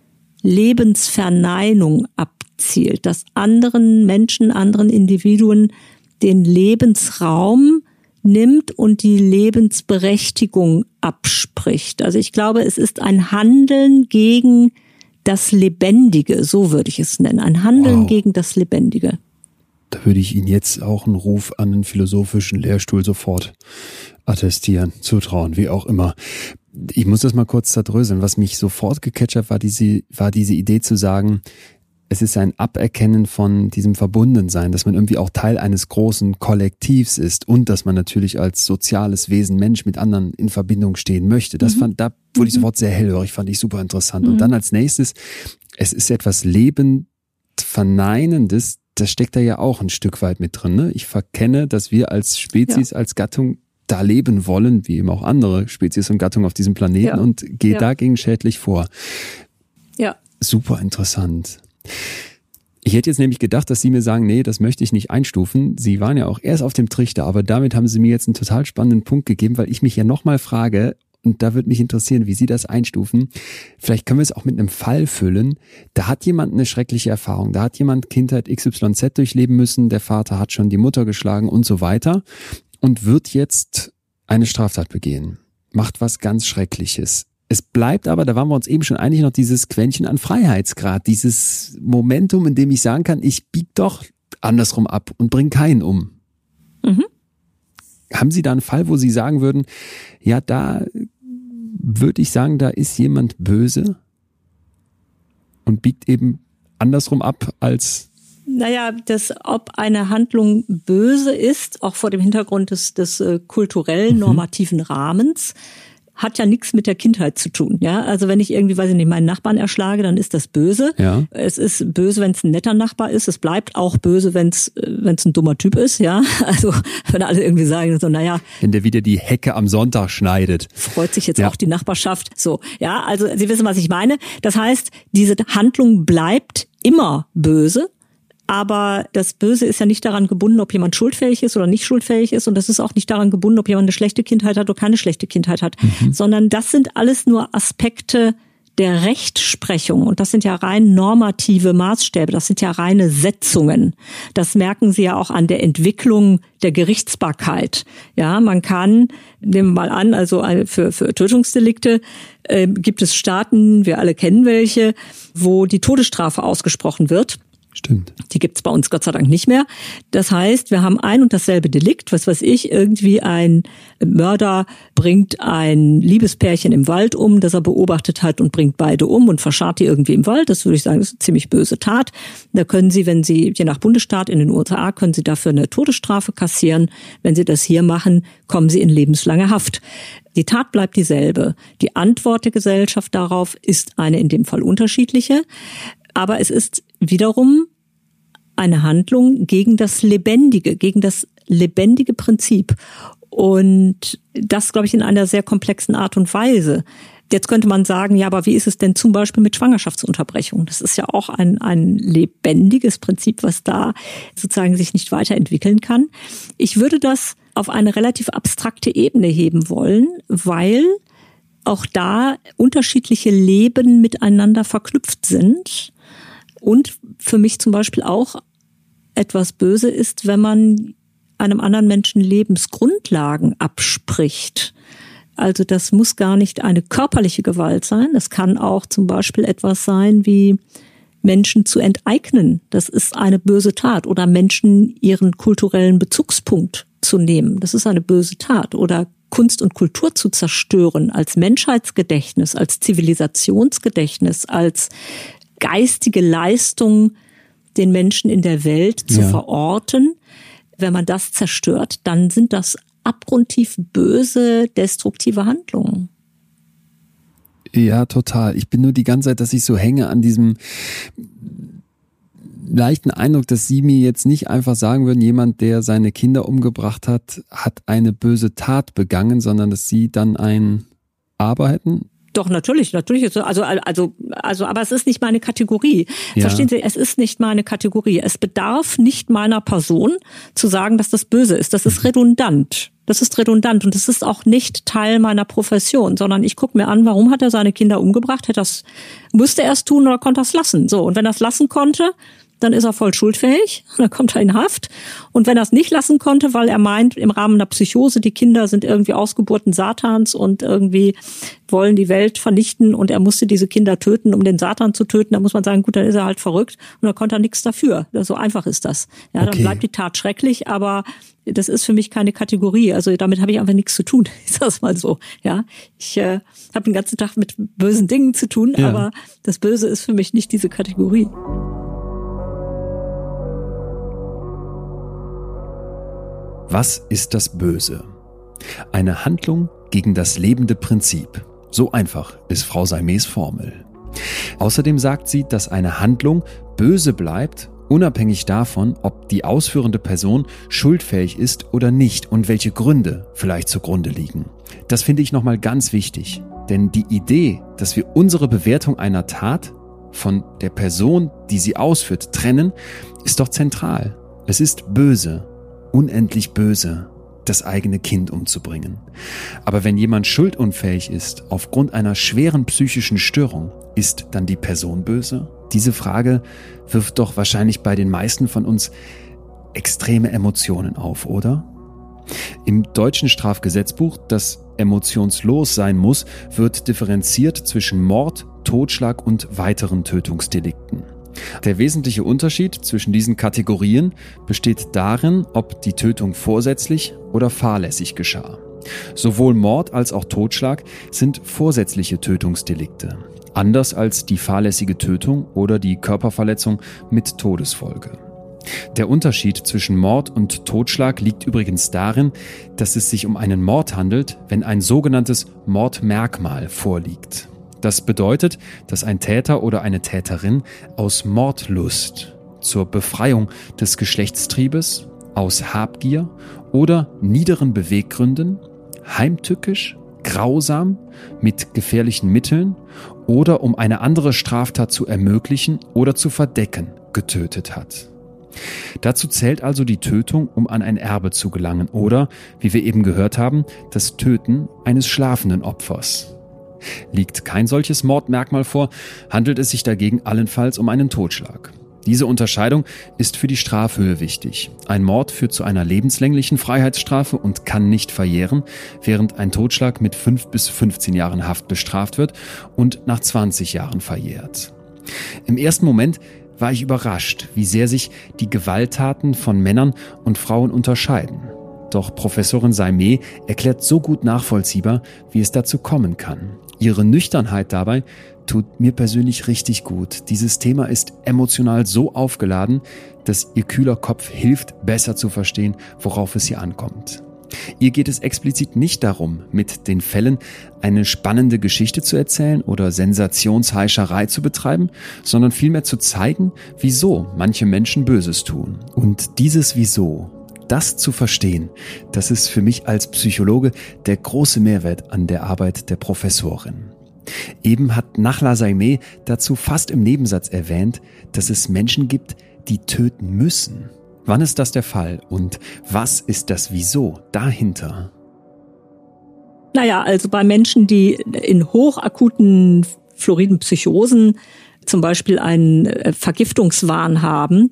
Lebensverneinung abzielt, das anderen Menschen, anderen Individuen den Lebensraum nimmt und die Lebensberechtigung abspricht. Also ich glaube, es ist ein Handeln gegen das Lebendige, so würde ich es nennen. Ein Handeln wow. gegen das Lebendige. Da würde ich Ihnen jetzt auch einen Ruf an den philosophischen Lehrstuhl sofort attestieren, zutrauen, wie auch immer. Ich muss das mal kurz zerdröseln. Was mich sofort gecatcht hat, war diese, war diese Idee zu sagen, es ist ein Aberkennen von diesem Verbundensein, dass man irgendwie auch Teil eines großen Kollektivs ist und dass man natürlich als soziales Wesen, Mensch mit anderen in Verbindung stehen möchte. Das mhm. fand, da wurde ich sofort sehr hellhörig, fand ich super interessant. Mhm. Und dann als nächstes, es ist etwas Lebendverneinendes, das steckt da ja auch ein Stück weit mit drin. Ne? Ich verkenne, dass wir als Spezies, ja. als Gattung da leben wollen, wie eben auch andere Spezies und Gattungen auf diesem Planeten ja. und gehe ja. dagegen schädlich vor. Ja. Super interessant. Ich hätte jetzt nämlich gedacht, dass Sie mir sagen, nee, das möchte ich nicht einstufen. Sie waren ja auch erst auf dem Trichter, aber damit haben Sie mir jetzt einen total spannenden Punkt gegeben, weil ich mich ja nochmal frage, und da würde mich interessieren, wie Sie das einstufen. Vielleicht können wir es auch mit einem Fall füllen. Da hat jemand eine schreckliche Erfahrung. Da hat jemand Kindheit X Y Z durchleben müssen. Der Vater hat schon die Mutter geschlagen und so weiter. Und wird jetzt eine Straftat begehen. Macht was ganz Schreckliches. Es bleibt aber, da waren wir uns eben schon einig, noch dieses Quäntchen an Freiheitsgrad. Dieses Momentum, in dem ich sagen kann, ich bieg doch andersrum ab und bring keinen um. Mhm. Haben Sie da einen Fall, wo Sie sagen würden, ja, da würde ich sagen, da ist jemand böse? und biegt eben andersrum ab als... Naja, das, ob eine Handlung böse ist, auch vor dem Hintergrund des, des äh, kulturellen, normativen mhm. Rahmens, hat ja nichts mit der Kindheit zu tun. Ja, also wenn ich irgendwie, weiß ich nicht, meinen Nachbarn erschlage, dann ist das böse. Ja. Es ist böse, wenn es ein netter Nachbar ist. Es bleibt auch böse, wenn es wenn es ein dummer Typ ist. Ja, also wenn alle irgendwie sagen so, naja, wenn der wieder die Hecke am Sonntag schneidet, freut sich jetzt ja. auch die Nachbarschaft. So, ja, also Sie wissen, was ich meine. Das heißt, diese Handlung bleibt immer böse. Aber das Böse ist ja nicht daran gebunden, ob jemand schuldfähig ist oder nicht schuldfähig ist. Und das ist auch nicht daran gebunden, ob jemand eine schlechte Kindheit hat oder keine schlechte Kindheit hat. Mhm. Sondern das sind alles nur Aspekte der Rechtsprechung. Und das sind ja rein normative Maßstäbe. Das sind ja reine Setzungen. Das merken Sie ja auch an der Entwicklung der Gerichtsbarkeit. Ja, man kann, nehmen wir mal an, also für, für Tötungsdelikte äh, gibt es Staaten, wir alle kennen welche, wo die Todesstrafe ausgesprochen wird. Stimmt. Die gibt's bei uns Gott sei Dank nicht mehr. Das heißt, wir haben ein und dasselbe Delikt, was weiß ich, irgendwie ein Mörder bringt ein Liebespärchen im Wald um, das er beobachtet hat und bringt beide um und verscharrt die irgendwie im Wald. Das würde ich sagen, das ist eine ziemlich böse Tat. Da können Sie, wenn Sie, je nach Bundesstaat in den U S A, können Sie dafür eine Todesstrafe kassieren. Wenn Sie das hier machen, kommen Sie in lebenslange Haft. Die Tat bleibt dieselbe. Die Antwort der Gesellschaft darauf ist eine in dem Fall unterschiedliche. Aber es ist wiederum eine Handlung gegen das Lebendige, gegen das lebendige Prinzip. Und das, glaube ich, in einer sehr komplexen Art und Weise. Jetzt könnte man sagen, ja, aber wie ist es denn zum Beispiel mit Schwangerschaftsunterbrechung? Das ist ja auch ein, ein lebendiges Prinzip, was da sozusagen sich nicht weiterentwickeln kann. Ich würde das auf eine relativ abstrakte Ebene heben wollen, weil auch da unterschiedliche Leben miteinander verknüpft sind. Und für mich zum Beispiel auch etwas böse ist, wenn man einem anderen Menschen Lebensgrundlagen abspricht. Also das muss gar nicht eine körperliche Gewalt sein. Es kann auch zum Beispiel etwas sein wie Menschen zu enteignen. Das ist eine böse Tat. Oder Menschen ihren kulturellen Bezugspunkt zu nehmen. Das ist eine böse Tat. Oder Kunst und Kultur zu zerstören als Menschheitsgedächtnis, als Zivilisationsgedächtnis, als geistige Leistung den Menschen in der Welt zu ja. verorten. Wenn man das zerstört, dann sind das abgrundtief böse, destruktive Handlungen. Ja, total. Ich bin nur die ganze Zeit, dass ich so hänge an diesem leichten Eindruck, dass Sie mir jetzt nicht einfach sagen würden, jemand, der seine Kinder umgebracht hat, hat eine böse Tat begangen, sondern dass Sie dann ein Aber hätten. Doch, natürlich, natürlich. Also, also, also, aber es ist nicht meine Kategorie. Ja. Verstehen Sie, es ist nicht meine Kategorie. Es bedarf nicht meiner Person zu sagen, dass das böse ist. Das ist redundant. Das ist redundant und das ist auch nicht Teil meiner Profession, sondern ich gucke mir an, warum hat er seine Kinder umgebracht? Hätte das, musste er es tun oder konnte er es lassen? So. Und wenn er es lassen konnte, dann ist er voll schuldfähig, dann kommt er in Haft. Und wenn er es nicht lassen konnte, weil er meint, im Rahmen einer Psychose, die Kinder sind irgendwie Ausgeburten Satans und irgendwie wollen die Welt vernichten und er musste diese Kinder töten, um den Satan zu töten, dann muss man sagen, gut, dann ist er halt verrückt und dann konnte er nichts dafür. So einfach ist das. Ja, dann okay. bleibt die Tat schrecklich, aber das ist für mich keine Kategorie. Also damit habe ich einfach nichts zu tun. Ich sage es mal so. Ja, ich äh, habe den ganzen Tag mit bösen Dingen zu tun, ja. aber das Böse ist für mich nicht diese Kategorie. Was ist das Böse? Eine Handlung gegen das lebende Prinzip. So einfach ist Frau Salmés Formel. Außerdem sagt sie, dass eine Handlung böse bleibt, unabhängig davon, ob die ausführende Person schuldfähig ist oder nicht und welche Gründe vielleicht zugrunde liegen. Das finde ich nochmal ganz wichtig, denn die Idee, dass wir unsere Bewertung einer Tat von der Person, die sie ausführt, trennen, ist doch zentral. Es ist böse. Unendlich böse, das eigene Kind umzubringen. Aber wenn jemand schuldunfähig ist, aufgrund einer schweren psychischen Störung, ist dann die Person böse? Diese Frage wirft doch wahrscheinlich bei den meisten von uns extreme Emotionen auf, oder? Im deutschen Strafgesetzbuch, das emotionslos sein muss, wird differenziert zwischen Mord, Totschlag und weiteren Tötungsdelikten. Der wesentliche Unterschied zwischen diesen Kategorien besteht darin, ob die Tötung vorsätzlich oder fahrlässig geschah. Sowohl Mord als auch Totschlag sind vorsätzliche Tötungsdelikte. Anders als die fahrlässige Tötung oder die Körperverletzung mit Todesfolge. Der Unterschied zwischen Mord und Totschlag liegt übrigens darin, dass es sich um einen Mord handelt, wenn ein sogenanntes Mordmerkmal vorliegt. Das bedeutet, dass ein Täter oder eine Täterin aus Mordlust, zur Befreiung des Geschlechtstriebes, aus Habgier oder niederen Beweggründen, heimtückisch, grausam, mit gefährlichen Mitteln oder um eine andere Straftat zu ermöglichen oder zu verdecken, getötet hat. Dazu zählt also die Tötung, um an ein Erbe zu gelangen oder, wie wir eben gehört haben, das Töten eines schlafenden Opfers. Liegt kein solches Mordmerkmal vor, handelt es sich dagegen allenfalls um einen Totschlag. Diese Unterscheidung ist für die Strafhöhe wichtig. Ein Mord führt zu einer lebenslänglichen Freiheitsstrafe und kann nicht verjähren, während ein Totschlag mit fünf bis fünfzehn Jahren Haft bestraft wird und nach zwanzig Jahren verjährt. Im ersten Moment war ich überrascht, wie sehr sich die Gewalttaten von Männern und Frauen unterscheiden. Doch Professorin Saimeh erklärt so gut nachvollziehbar, wie es dazu kommen kann. Ihre Nüchternheit dabei tut mir persönlich richtig gut. Dieses Thema ist emotional so aufgeladen, dass ihr kühler Kopf hilft, besser zu verstehen, worauf es hier ankommt. Ihr geht es explizit nicht darum, mit den Fällen eine spannende Geschichte zu erzählen oder Sensationsheischerei zu betreiben, sondern vielmehr zu zeigen, wieso manche Menschen Böses tun. Und dieses Wieso, das zu verstehen, das ist für mich als Psychologe der große Mehrwert an der Arbeit der Professorin. Eben hat Nachla Saimeh dazu fast im Nebensatz erwähnt, dass es Menschen gibt, die töten müssen. Wann ist das der Fall und was ist das Wieso dahinter? Naja, also bei Menschen, die in hochakuten fluoriden Psychosen zum Beispiel einen Vergiftungswahn haben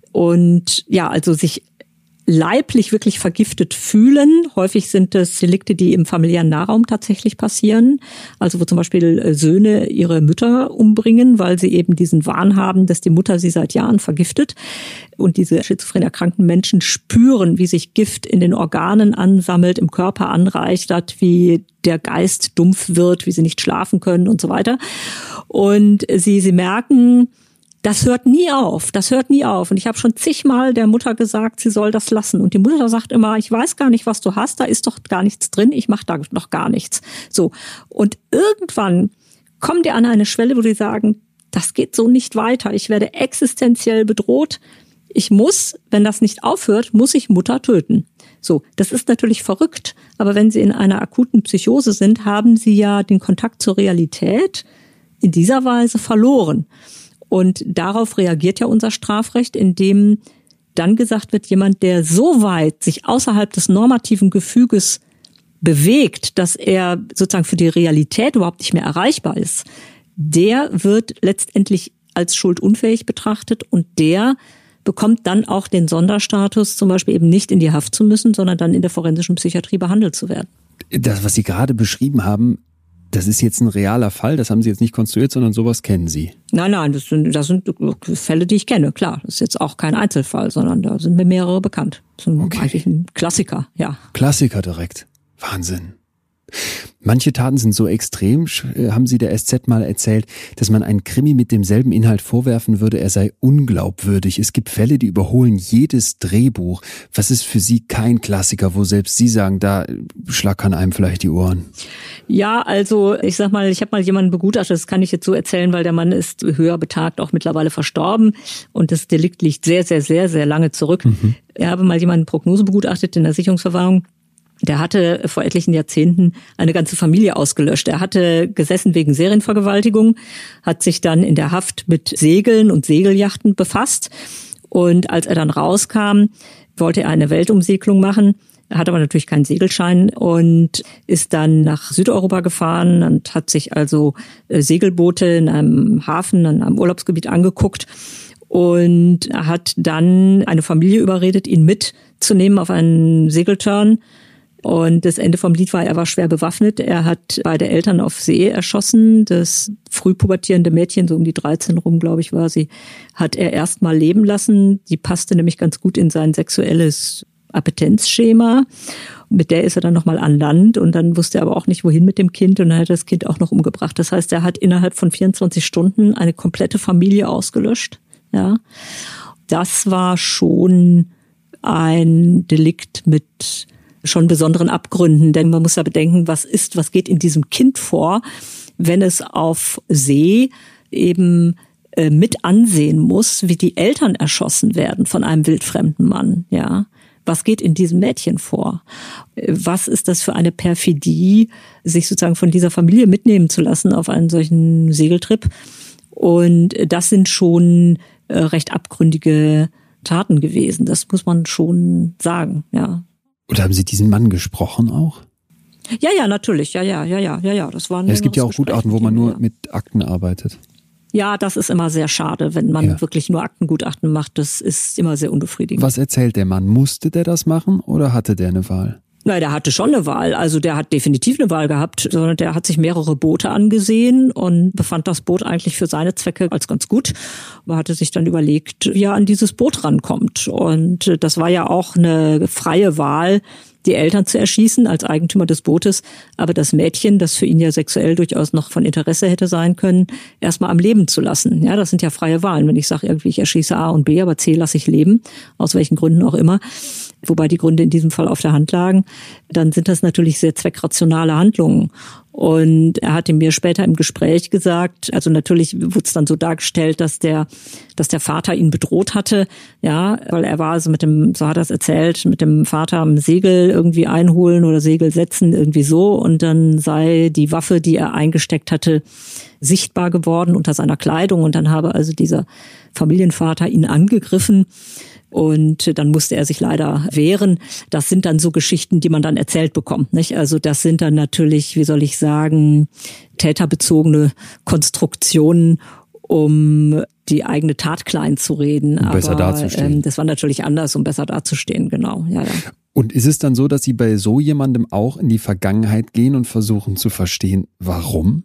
und ja, also sich leiblich wirklich vergiftet fühlen. Häufig sind es Delikte, die im familiären Nahraum tatsächlich passieren. Also wo zum Beispiel Söhne ihre Mütter umbringen, weil sie eben diesen Wahn haben, dass die Mutter sie seit Jahren vergiftet. Und diese schizophren erkrankten Menschen spüren, wie sich Gift in den Organen ansammelt, im Körper anreichert, wie der Geist dumpf wird, wie sie nicht schlafen können und so weiter. Und sie, sie merken, das hört nie auf, das hört nie auf. Und ich habe schon zigmal der Mutter gesagt, sie soll das lassen. Und die Mutter sagt immer, ich weiß gar nicht, was du hast, da ist doch gar nichts drin, ich mache da noch gar nichts. So. Und irgendwann kommen die an eine Schwelle, wo die sagen, das geht so nicht weiter, ich werde existenziell bedroht. Ich muss, wenn das nicht aufhört, muss ich Mutter töten. So, das ist natürlich verrückt, aber wenn sie in einer akuten Psychose sind, haben sie ja den Kontakt zur Realität in dieser Weise verloren. Und darauf reagiert ja unser Strafrecht, indem dann gesagt wird, jemand, der so weit sich außerhalb des normativen Gefüges bewegt, dass er sozusagen für die Realität überhaupt nicht mehr erreichbar ist, der wird letztendlich als schuldunfähig betrachtet und der bekommt dann auch den Sonderstatus, zum Beispiel eben nicht in die Haft zu müssen, sondern dann in der forensischen Psychiatrie behandelt zu werden. Das, was Sie gerade beschrieben haben, das ist jetzt ein realer Fall, das haben Sie jetzt nicht konstruiert, sondern sowas kennen Sie. Nein, nein, das sind, das sind Fälle, die ich kenne, klar. Das ist jetzt auch kein Einzelfall, sondern da sind mir mehrere bekannt. Das ist okay. Eigentlich ein Klassiker, ja. Klassiker direkt. Wahnsinn. Manche Taten sind so extrem, haben Sie der S Z mal erzählt, dass man einen Krimi mit demselben Inhalt vorwerfen würde, er sei unglaubwürdig. Es gibt Fälle, die überholen jedes Drehbuch. Was ist für Sie kein Klassiker, wo selbst Sie sagen, da schlackern einem vielleicht die Ohren? Ja, also ich sag mal, ich habe mal jemanden begutachtet, das kann ich jetzt so erzählen, weil der Mann ist höher betagt, auch mittlerweile verstorben und das Delikt liegt sehr, sehr, sehr, sehr lange zurück. Mhm. Ich habe mal jemanden Prognose begutachtet in der Sicherungsverwahrung. Der hatte vor etlichen Jahrzehnten eine ganze Familie ausgelöscht. Er hatte gesessen wegen Serienvergewaltigung, hat sich dann in der Haft mit Segeln und Segelyachten befasst. Und als er dann rauskam, wollte er eine Weltumsegelung machen, hat aber natürlich keinen Segelschein und ist dann nach Südeuropa gefahren und hat sich also Segelboote in einem Hafen, in einem Urlaubsgebiet angeguckt und hat dann eine Familie überredet, ihn mitzunehmen auf einen Segeltörn. Und das Ende vom Lied war, er war schwer bewaffnet. Er hat beide Eltern auf See erschossen. Das früh pubertierende Mädchen, so um die dreizehn rum, glaube ich, war sie, hat er erst mal leben lassen. Die passte nämlich ganz gut in sein sexuelles Appetenzschema. Mit der ist er dann nochmal an Land und dann wusste er aber auch nicht, wohin mit dem Kind und dann hat er das Kind auch noch umgebracht. Das heißt, er hat innerhalb von vierundzwanzig Stunden eine komplette Familie ausgelöscht. Ja, das war schon ein Delikt mit schon besonderen Abgründen, denn man muss ja bedenken, was ist, was geht in diesem Kind vor, wenn es auf See eben äh, mit ansehen muss, wie die Eltern erschossen werden von einem wildfremden Mann, ja. Was geht in diesem Mädchen vor? Was ist das für eine Perfidie, sich sozusagen von dieser Familie mitnehmen zu lassen auf einen solchen Segeltrip? Und das sind schon recht abgründige Taten gewesen. Das muss man schon sagen, ja. Oder haben Sie diesen Mann gesprochen auch? Ja, ja, natürlich. Ja, ja, ja, ja, ja, ja. Das war ein ja, es gibt ja auch Gespräch Gutachten, wo man nur ja. mit Akten arbeitet. Ja, das ist immer sehr schade, wenn man ja. wirklich nur Aktengutachten macht. Das ist immer sehr unbefriedigend. Was erzählt der Mann? Musste der das machen oder hatte der eine Wahl? Nein, der hatte schon eine Wahl. Also der hat definitiv eine Wahl gehabt, sondern der hat sich mehrere Boote angesehen und befand das Boot eigentlich für seine Zwecke als ganz gut. Aber hatte sich dann überlegt, wie er an dieses Boot rankommt. Und das war ja auch eine freie Wahl, die Eltern zu erschießen als Eigentümer des Bootes, aber das Mädchen, das für ihn ja sexuell durchaus noch von Interesse hätte sein können, erstmal am Leben zu lassen. Ja, das sind ja freie Wahlen. Wenn ich sage, irgendwie ich erschieße A und B, aber C lasse ich leben, aus welchen Gründen auch immer, wobei die Gründe in diesem Fall auf der Hand lagen, dann sind das natürlich sehr zweckrationale Handlungen. Und er hatte mir später im Gespräch gesagt, also natürlich wurde es dann so dargestellt, dass der, dass der Vater ihn bedroht hatte, ja, weil er war also mit dem, so hat er es erzählt, mit dem Vater am Segel irgendwie einholen oder Segel setzen, irgendwie so, und dann sei die Waffe, die er eingesteckt hatte, sichtbar geworden unter seiner Kleidung, und dann habe also dieser Familienvater ihn angegriffen. Und dann musste er sich leider wehren. Das sind dann so Geschichten, die man dann erzählt bekommt, nicht? Also das sind dann natürlich, wie soll ich sagen, täterbezogene Konstruktionen, um die eigene Tat klein zu reden. Um besser Aber dazustehen. Ähm, das war natürlich anders, um besser dazustehen, genau. Ja, ja. Und ist es dann so, dass Sie bei so jemandem auch in die Vergangenheit gehen und versuchen zu verstehen, warum?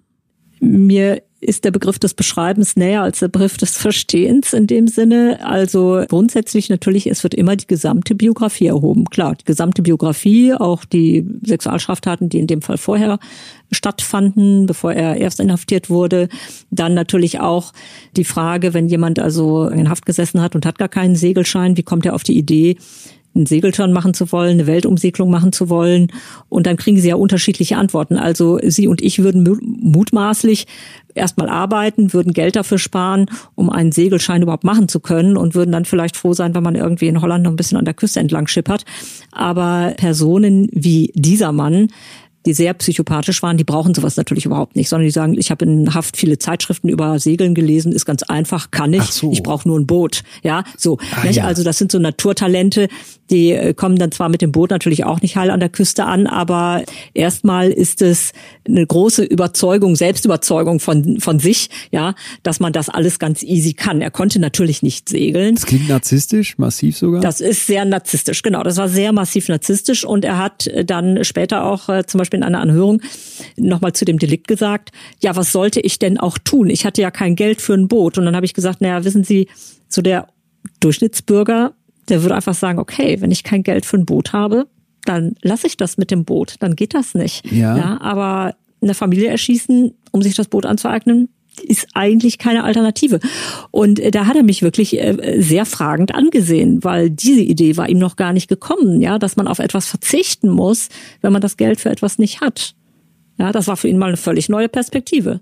Mir ist der Begriff des Beschreibens näher als der Begriff des Verstehens in dem Sinne. Also grundsätzlich natürlich, es wird immer die gesamte Biografie erhoben. Klar, die gesamte Biografie, auch die Sexualstraftaten, die in dem Fall vorher stattfanden, bevor er erst inhaftiert wurde. Dann natürlich auch die Frage, wenn jemand also in Haft gesessen hat und hat gar keinen Segelschein, wie kommt er auf die Idee, einen Segeltörn machen zu wollen, eine Weltumsegelung machen zu wollen, und dann kriegen sie ja unterschiedliche Antworten. Also Sie und ich würden mutmaßlich erstmal arbeiten, würden Geld dafür sparen, um einen Segelschein überhaupt machen zu können, und würden dann vielleicht froh sein, wenn man irgendwie in Holland noch ein bisschen an der Küste entlang schippert. Aber Personen wie dieser Mann, die sehr psychopathisch waren, die brauchen sowas natürlich überhaupt nicht, sondern die sagen, ich habe in Haft viele Zeitschriften über Segeln gelesen, ist ganz einfach, kann ich, so. Ich brauche nur ein Boot. Ja, so. Ah, nicht? Ja. Also das sind so Naturtalente, die kommen dann zwar mit dem Boot natürlich auch nicht heil an der Küste an, aber erstmal ist es eine große Überzeugung, Selbstüberzeugung von von sich, ja, dass man das alles ganz easy kann. Er konnte natürlich nicht segeln. Das klingt narzisstisch, massiv sogar? Das ist sehr narzisstisch, genau. Das war sehr massiv narzisstisch, und er hat dann später auch äh, zum Beispiel in einer Anhörung nochmal zu dem Delikt gesagt, ja, was sollte ich denn auch tun? Ich hatte ja kein Geld für ein Boot. Und dann habe ich gesagt, naja, wissen Sie, so der Durchschnittsbürger, der würde einfach sagen, okay, wenn ich kein Geld für ein Boot habe, dann lasse ich das mit dem Boot, dann geht das nicht. Ja. Ja, aber eine Familie erschießen, um sich das Boot anzueignen, ist eigentlich keine Alternative. Und da hat er mich wirklich sehr fragend angesehen, weil diese Idee war ihm noch gar nicht gekommen, ja, dass man auf etwas verzichten muss, wenn man das Geld für etwas nicht hat. Ja, das war für ihn mal eine völlig neue Perspektive.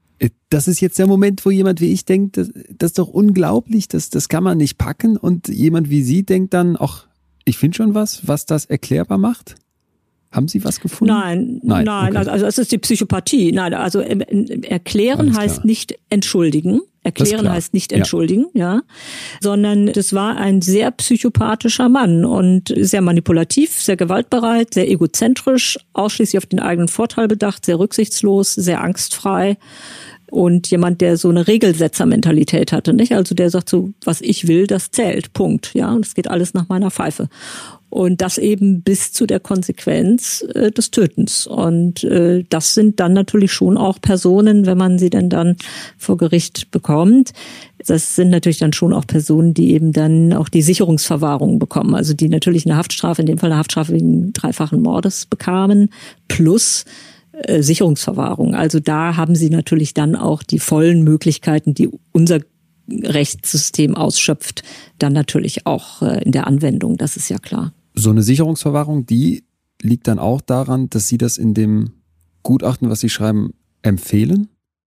Das ist jetzt der Moment, wo jemand wie ich denkt, das, das ist doch unglaublich, das, das kann man nicht packen, und jemand wie Sie denkt dann, ach, ich finde schon was, was das erklärbar macht? Haben Sie was gefunden? Nein, nein, nein, okay. Also es ist die Psychopathie. Nein, also erklären heißt nicht entschuldigen. Erklären heißt nicht entschuldigen, ja. ja, sondern das war ein sehr psychopathischer Mann und sehr manipulativ, sehr gewaltbereit, sehr egozentrisch, ausschließlich auf den eigenen Vorteil bedacht, sehr rücksichtslos, sehr angstfrei. und jemand, der so eine Regelsetzermentalität hatte, nicht? Also der sagt so, was ich will, das zählt, Punkt, ja, und es geht alles nach meiner Pfeife. Und das eben bis zu der Konsequenz äh, des Tötens. Und äh, das sind dann natürlich schon auch Personen, wenn man sie denn dann vor Gericht bekommt. Das sind natürlich dann schon auch Personen, die eben dann auch die Sicherungsverwahrung bekommen. Also die natürlich eine Haftstrafe, in dem Fall eine Haftstrafe wegen dreifachen Mordes bekamen, plus äh, Sicherungsverwahrung. Also da haben sie natürlich dann auch die vollen Möglichkeiten, die unser Rechtssystem ausschöpft, dann natürlich auch äh, in der Anwendung. Das ist ja klar. So eine Sicherungsverwahrung, die liegt dann auch daran, dass Sie das in dem Gutachten, was Sie schreiben, empfehlen?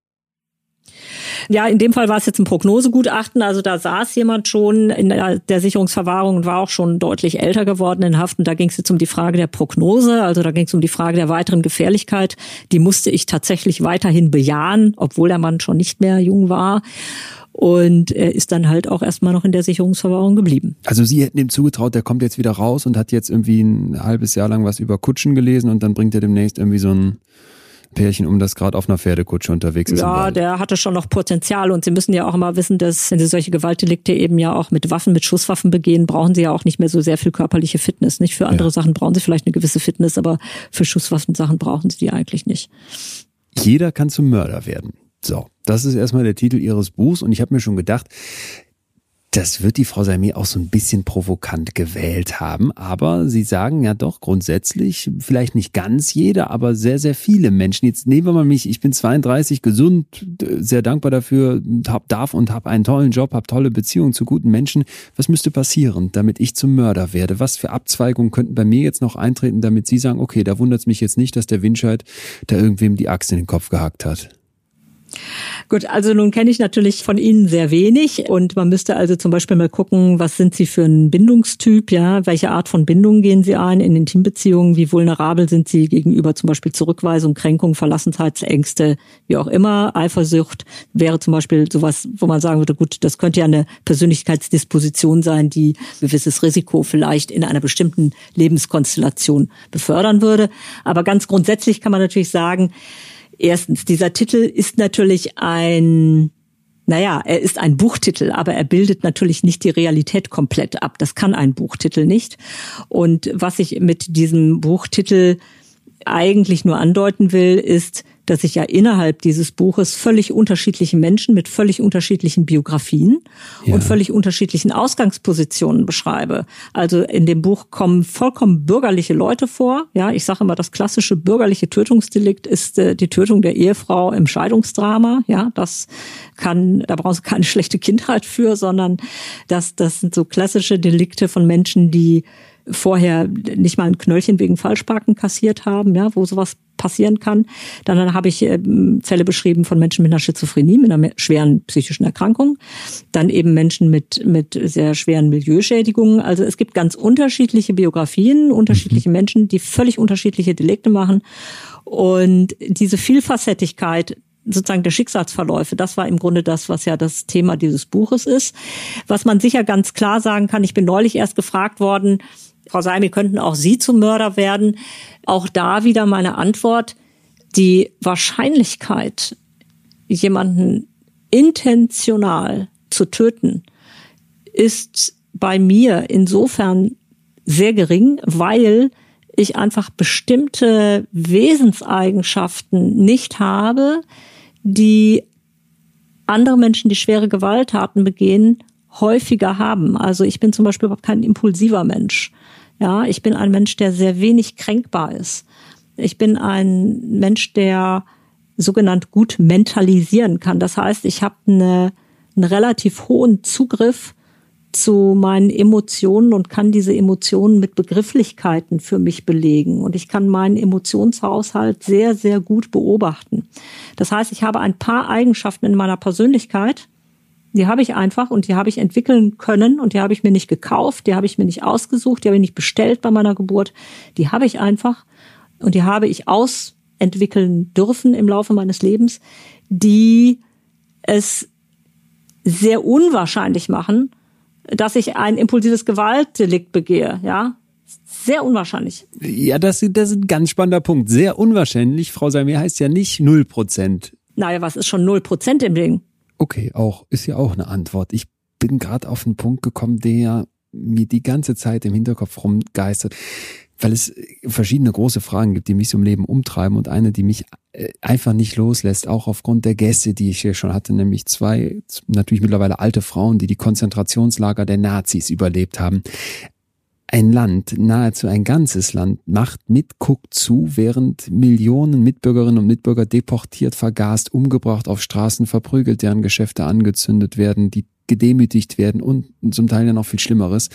Ja, in dem Fall war es jetzt ein Prognosegutachten. Also da saß jemand schon in der Sicherungsverwahrung und war auch schon deutlich älter geworden in Haft. Und da ging es jetzt um die Frage der Prognose. Also da ging es um die Frage der weiteren Gefährlichkeit. Die musste ich tatsächlich weiterhin bejahen, obwohl der Mann schon nicht mehr jung war. Und er ist dann halt auch erstmal noch in der Sicherungsverwahrung geblieben. Also Sie hätten ihm zugetraut, der kommt jetzt wieder raus und hat jetzt irgendwie ein halbes Jahr lang was über Kutschen gelesen und dann bringt er demnächst irgendwie so ein Pärchen um, das gerade auf einer Pferdekutsche unterwegs ist. Ja, der hatte schon noch Potenzial und Sie müssen ja auch immer wissen, dass wenn Sie solche Gewaltdelikte eben ja auch mit Waffen, mit Schusswaffen begehen, brauchen Sie ja auch nicht mehr so sehr viel körperliche Fitness. Nicht für andere ja. Sachen brauchen Sie vielleicht eine gewisse Fitness, aber für Schusswaffensachen brauchen Sie die eigentlich nicht. Jeder kann zum Mörder werden. So, das ist erstmal der Titel Ihres Buchs und ich habe mir schon gedacht, das wird die Frau Salmé auch so ein bisschen provokant gewählt haben, aber Sie sagen ja doch grundsätzlich, vielleicht nicht ganz jeder, aber sehr, sehr viele Menschen. Jetzt nehmen wir mal mich, ich bin zweiunddreißig, gesund, sehr dankbar dafür, hab, darf und habe einen tollen Job, habe tolle Beziehungen zu guten Menschen. Was müsste passieren, damit ich zum Mörder werde? Was für Abzweigungen könnten bei mir jetzt noch eintreten, damit Sie sagen, okay, da wundert es mich jetzt nicht, dass der Winscheid da irgendwem die Axt in den Kopf gehackt hat? Gut, also nun kenne ich natürlich von Ihnen sehr wenig und man müsste also zum Beispiel mal gucken, was sind Sie für ein Bindungstyp, ja, welche Art von Bindung gehen Sie ein in Intimbeziehungen, wie vulnerabel sind Sie gegenüber zum Beispiel Zurückweisung, Kränkung, Verlassenheitsängste, wie auch immer, Eifersucht wäre zum Beispiel sowas, wo man sagen würde, gut, das könnte ja eine Persönlichkeitsdisposition sein, die ein gewisses Risiko vielleicht in einer bestimmten Lebenskonstellation befördern würde. Aber ganz grundsätzlich kann man natürlich sagen, erstens, dieser Titel ist natürlich ein, naja, er ist ein Buchtitel, aber er bildet natürlich nicht die Realität komplett ab. Das kann ein Buchtitel nicht. Und was ich mit diesem Buchtitel eigentlich nur andeuten will, ist, dass ich ja innerhalb dieses Buches völlig unterschiedliche Menschen mit völlig unterschiedlichen Biografien ja. und völlig unterschiedlichen Ausgangspositionen beschreibe. Also in dem Buch kommen vollkommen bürgerliche Leute vor. Ja, ich sage immer, das klassische bürgerliche Tötungsdelikt ist äh, die Tötung der Ehefrau im Scheidungsdrama. Ja, das kann, da brauchst du keine schlechte Kindheit für, sondern das, das sind so klassische Delikte von Menschen, die vorher nicht mal ein Knöllchen wegen Falschparken kassiert haben, ja, wo sowas passieren kann. Dann, dann habe ich äh, Fälle beschrieben von Menschen mit einer Schizophrenie, mit einer schweren psychischen Erkrankung. Dann eben Menschen mit mit sehr schweren Milieuschädigungen. Also es gibt ganz unterschiedliche Biografien, unterschiedliche Menschen, die völlig unterschiedliche Delikte machen. Und diese Vielfacettigkeit sozusagen der Schicksalsverläufe, das war im Grunde das, was ja das Thema dieses Buches ist. Was man sicher ganz klar sagen kann, ich bin neulich erst gefragt worden, Frau Salmé, könnten auch Sie zum Mörder werden? Auch da wieder meine Antwort, die Wahrscheinlichkeit, jemanden intentional zu töten, ist bei mir insofern sehr gering, weil ich einfach bestimmte Wesenseigenschaften nicht habe, die andere Menschen, die schwere Gewalttaten begehen, häufiger haben. Also ich bin zum Beispiel überhaupt kein impulsiver Mensch. Ja, ich bin ein Mensch, der sehr wenig kränkbar ist. Ich bin ein Mensch, der sogenannt gut mentalisieren kann. Das heißt, ich habe eine, einen relativ hohen Zugriff zu meinen Emotionen und kann diese Emotionen mit Begrifflichkeiten für mich belegen. Und ich kann meinen Emotionshaushalt sehr, sehr gut beobachten. Das heißt, ich habe ein paar Eigenschaften in meiner Persönlichkeit, die habe ich einfach und die habe ich entwickeln können und die habe ich mir nicht gekauft, die habe ich mir nicht ausgesucht, die habe ich nicht bestellt bei meiner Geburt. Die habe ich einfach und die habe ich ausentwickeln dürfen im Laufe meines Lebens, die es sehr unwahrscheinlich machen, dass ich ein impulsives Gewaltdelikt begehe, ja. Sehr unwahrscheinlich. Ja, das, das ist ein ganz spannender Punkt. Sehr unwahrscheinlich. Frau Salmé heißt ja nicht null Prozent Naja, was ist schon null Prozent im Ding? Okay, auch, ist ja auch eine Antwort. Ich bin gerade auf einen Punkt gekommen, der mir die ganze Zeit im Hinterkopf rumgeistert, weil es verschiedene große Fragen gibt, die mich so im Leben umtreiben und eine, die mich einfach nicht loslässt, auch aufgrund der Gäste, die ich hier schon hatte, nämlich zwei, natürlich mittlerweile alte Frauen, die die Konzentrationslager der Nazis überlebt haben. Ein Land, nahezu ein ganzes Land, macht mit, guckt zu, während Millionen Mitbürgerinnen und Mitbürger deportiert, vergast, umgebracht, auf Straßen verprügelt, deren Geschäfte angezündet werden, die gedemütigt werden und zum Teil ja noch viel Schlimmeres.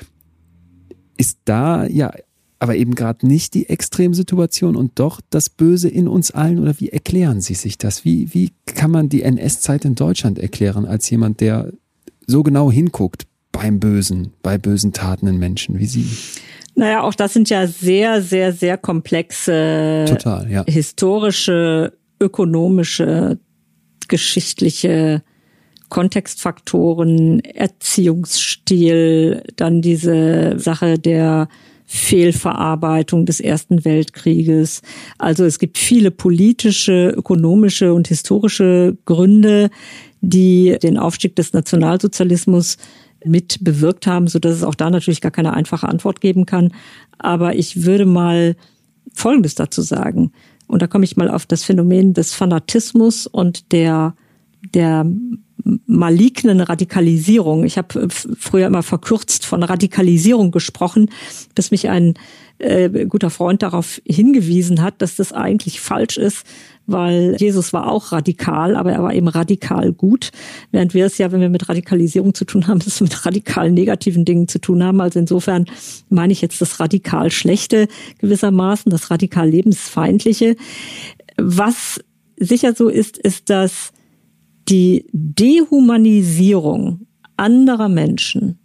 Ist da ja aber eben gerade nicht die Extremsituation und doch das Böse in uns allen, oder wie erklären Sie sich das? Wie, wie kann man die N S-Zeit in Deutschland erklären als jemand, der so genau hinguckt beim Bösen, bei bösen Taten in Menschen wie Sie? Naja, auch das sind ja sehr, sehr, sehr komplexe, Total, ja. historische, ökonomische, geschichtliche Kontextfaktoren, Erziehungsstil, dann diese Sache der Fehlverarbeitung des Ersten Weltkrieges. Also es gibt viele politische, ökonomische und historische Gründe, die den Aufstieg des Nationalsozialismus mit bewirkt haben, so dass es auch da natürlich gar keine einfache Antwort geben kann. Aber ich würde mal Folgendes dazu sagen. Und da komme ich mal auf das Phänomen des Fanatismus und der, der malignen Radikalisierung. Ich habe früher immer verkürzt von Radikalisierung gesprochen, bis mich ein äh, guter Freund darauf hingewiesen hat, dass das eigentlich falsch ist, weil Jesus war auch radikal, aber er war eben radikal gut, während wir es ja, wenn wir mit Radikalisierung zu tun haben, es mit radikal negativen Dingen zu tun haben. Also insofern meine ich jetzt das radikal Schlechte gewissermaßen, das radikal Lebensfeindliche. Was sicher so ist, ist, dass die Dehumanisierung anderer Menschen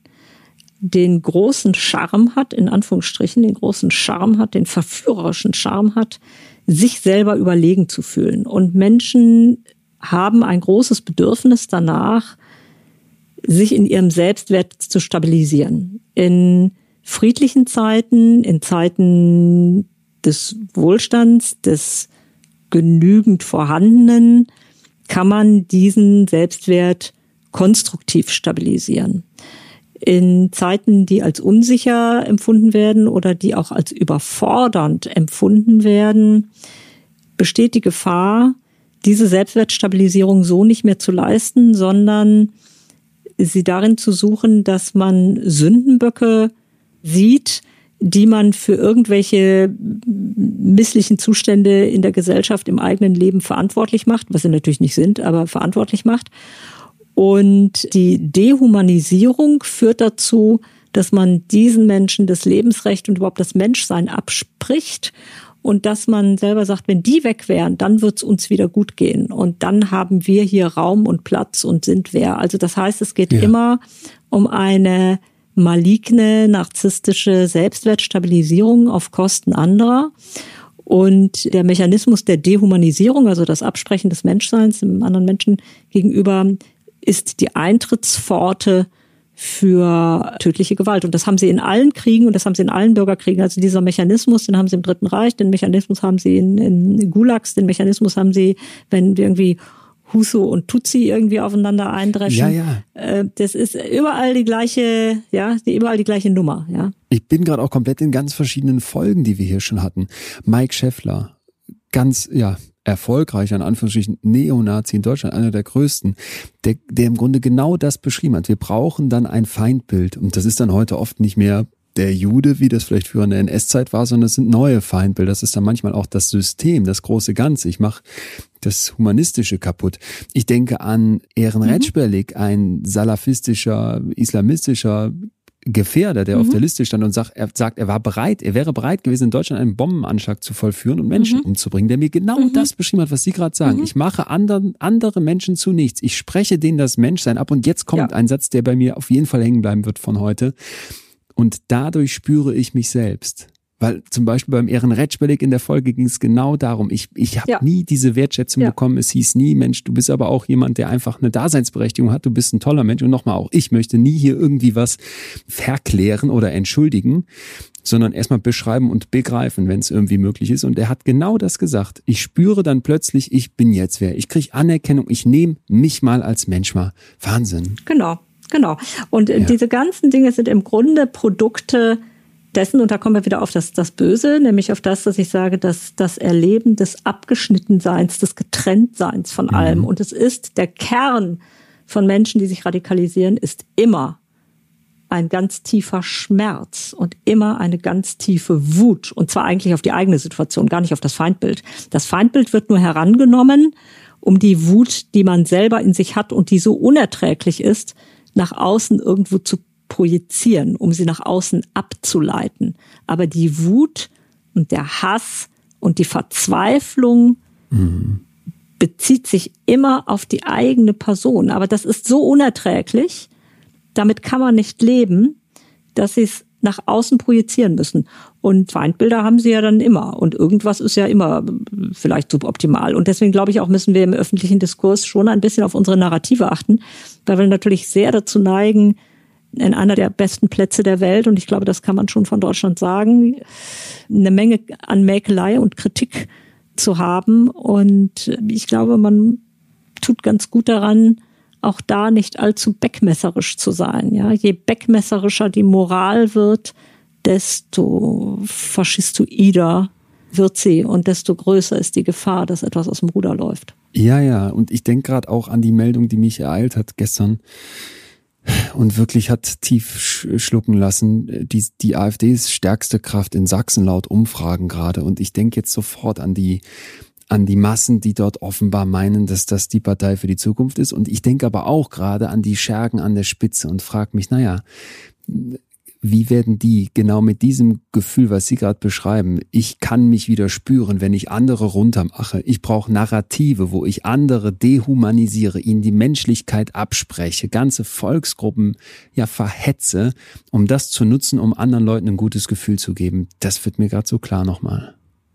den großen Charme hat, in Anführungsstrichen, den großen Charme hat, den verführerischen Charme hat, sich selber überlegen zu fühlen. Und Menschen haben ein großes Bedürfnis danach, sich in ihrem Selbstwert zu stabilisieren. In friedlichen Zeiten, in Zeiten des Wohlstands, des genügend Vorhandenen, kann man diesen Selbstwert konstruktiv stabilisieren. In Zeiten, die als unsicher empfunden werden oder die auch als überfordernd empfunden werden, besteht die Gefahr, diese Selbstwertstabilisierung so nicht mehr zu leisten, sondern sie darin zu suchen, dass man Sündenböcke sieht, die man für irgendwelche misslichen Zustände in der Gesellschaft im eigenen Leben verantwortlich macht, was sie natürlich nicht sind, aber verantwortlich macht. Und die Dehumanisierung führt dazu, dass man diesen Menschen das Lebensrecht und überhaupt das Menschsein abspricht und dass man selber sagt, wenn die weg wären, dann wird es uns wieder gut gehen und dann haben wir hier Raum und Platz und sind wer. Also das heißt, es geht ja immer um eine maligne, narzisstische Selbstwertstabilisierung auf Kosten anderer. Und der Mechanismus der Dehumanisierung, also das Absprechen des Menschseins dem anderen Menschen gegenüber, ist die Eintrittspforte für tödliche Gewalt. Und das haben sie in allen Kriegen und das haben sie in allen Bürgerkriegen. Also dieser Mechanismus, den haben sie im Dritten Reich, den Mechanismus haben sie in, in Gulags, den Mechanismus haben sie, wenn wir irgendwie Hutu und Tutsi irgendwie aufeinander eindreschen. Ja, ja. Das ist überall die gleiche, ja, die, überall die gleiche Nummer, ja. Ich bin gerade auch komplett in ganz verschiedenen Folgen, die wir hier schon hatten. Mike Schäffler, ganz, ja, erfolgreicher, in Anführungsstrichen, Neonazi in Deutschland, einer der größten, der, der im Grunde genau das beschrieben hat. Wir brauchen dann ein Feindbild. Und das ist dann heute oft nicht mehr der Jude, wie das vielleicht früher in der N S-Zeit war, sondern es sind neue Feindbilder. Das ist dann manchmal auch das System, das große Ganze. Ich mache das Humanistische kaputt. Ich denke an Eren Mhm. Recberlik, ein salafistischer, islamistischer Gefährder, der Mhm. auf der Liste stand und sagt, er sagt, er war bereit, er wäre bereit gewesen, in Deutschland einen Bombenanschlag zu vollführen und Menschen Mhm. umzubringen, der mir genau Mhm. das beschrieben hat, was Sie gerade sagen. Mhm. Ich mache anderen, andere Menschen zu nichts. Ich spreche denen das Menschsein ab und jetzt kommt Ja. ein Satz, der bei mir auf jeden Fall hängen bleiben wird von heute. Und dadurch spüre ich mich selbst. Weil zum Beispiel beim Ehrenretschbeleg in der Folge ging es genau darum, ich, ich habe ja. nie diese Wertschätzung ja. bekommen. Es hieß nie, Mensch, du bist aber auch jemand, der einfach eine Daseinsberechtigung hat, du bist ein toller Mensch. Und nochmal, auch ich möchte nie hier irgendwie was verklären oder entschuldigen, sondern erstmal beschreiben und begreifen, wenn es irgendwie möglich ist. Und er hat genau das gesagt. Ich spüre dann plötzlich, ich bin jetzt wer. Ich kriege Anerkennung, ich nehme mich mal als Mensch wahr. Wahnsinn. Genau, genau. Und ja. diese ganzen Dinge sind im Grunde Produkte dessen, und da kommen wir wieder auf das, das Böse, nämlich auf das, dass ich sage, dass das Erleben des Abgeschnittenseins, des Getrenntseins von mhm. allem. Und es ist der Kern von Menschen, die sich radikalisieren, ist immer ein ganz tiefer Schmerz und immer eine ganz tiefe Wut. Und zwar eigentlich auf die eigene Situation, gar nicht auf das Feindbild. Das Feindbild wird nur herangenommen, um die Wut, die man selber in sich hat und die so unerträglich ist, nach außen irgendwo zu projizieren, um sie nach außen abzuleiten. Aber die Wut und der Hass und die Verzweiflung mhm. bezieht sich immer auf die eigene Person. Aber das ist so unerträglich, damit kann man nicht leben, dass sie es nach außen projizieren müssen. Und Feindbilder haben sie ja dann immer. Und irgendwas ist ja immer vielleicht suboptimal. Und deswegen glaube ich auch, müssen wir im öffentlichen Diskurs schon ein bisschen auf unsere Narrative achten, weil wir natürlich sehr dazu neigen, in einer der besten Plätze der Welt, und ich glaube, das kann man schon von Deutschland sagen, eine Menge an Mäkelei und Kritik zu haben. Und ich glaube, man tut ganz gut daran, auch da nicht allzu beckmesserisch zu sein. Ja, je beckmesserischer die Moral wird, desto faschistoider wird sie und desto größer ist die Gefahr, dass etwas aus dem Ruder läuft. Ja, ja, und ich denke gerade auch an die Meldung, die mich ereilt hat gestern und wirklich hat tief schlucken lassen. Die, die AfD ist stärkste Kraft in Sachsen laut Umfragen gerade. Und ich denke jetzt sofort an die, an die Massen, die dort offenbar meinen, dass das die Partei für die Zukunft ist. Und ich denke aber auch gerade an die Schergen an der Spitze und frage mich, naja, wie werden die genau mit diesem Gefühl, was Sie gerade beschreiben, ich kann mich wieder spüren, wenn ich andere runtermache. Ich brauche Narrative, wo ich andere dehumanisiere, ihnen die Menschlichkeit abspreche, ganze Volksgruppen ja verhetze, um das zu nutzen, um anderen Leuten ein gutes Gefühl zu geben. Das wird mir gerade so klar nochmal.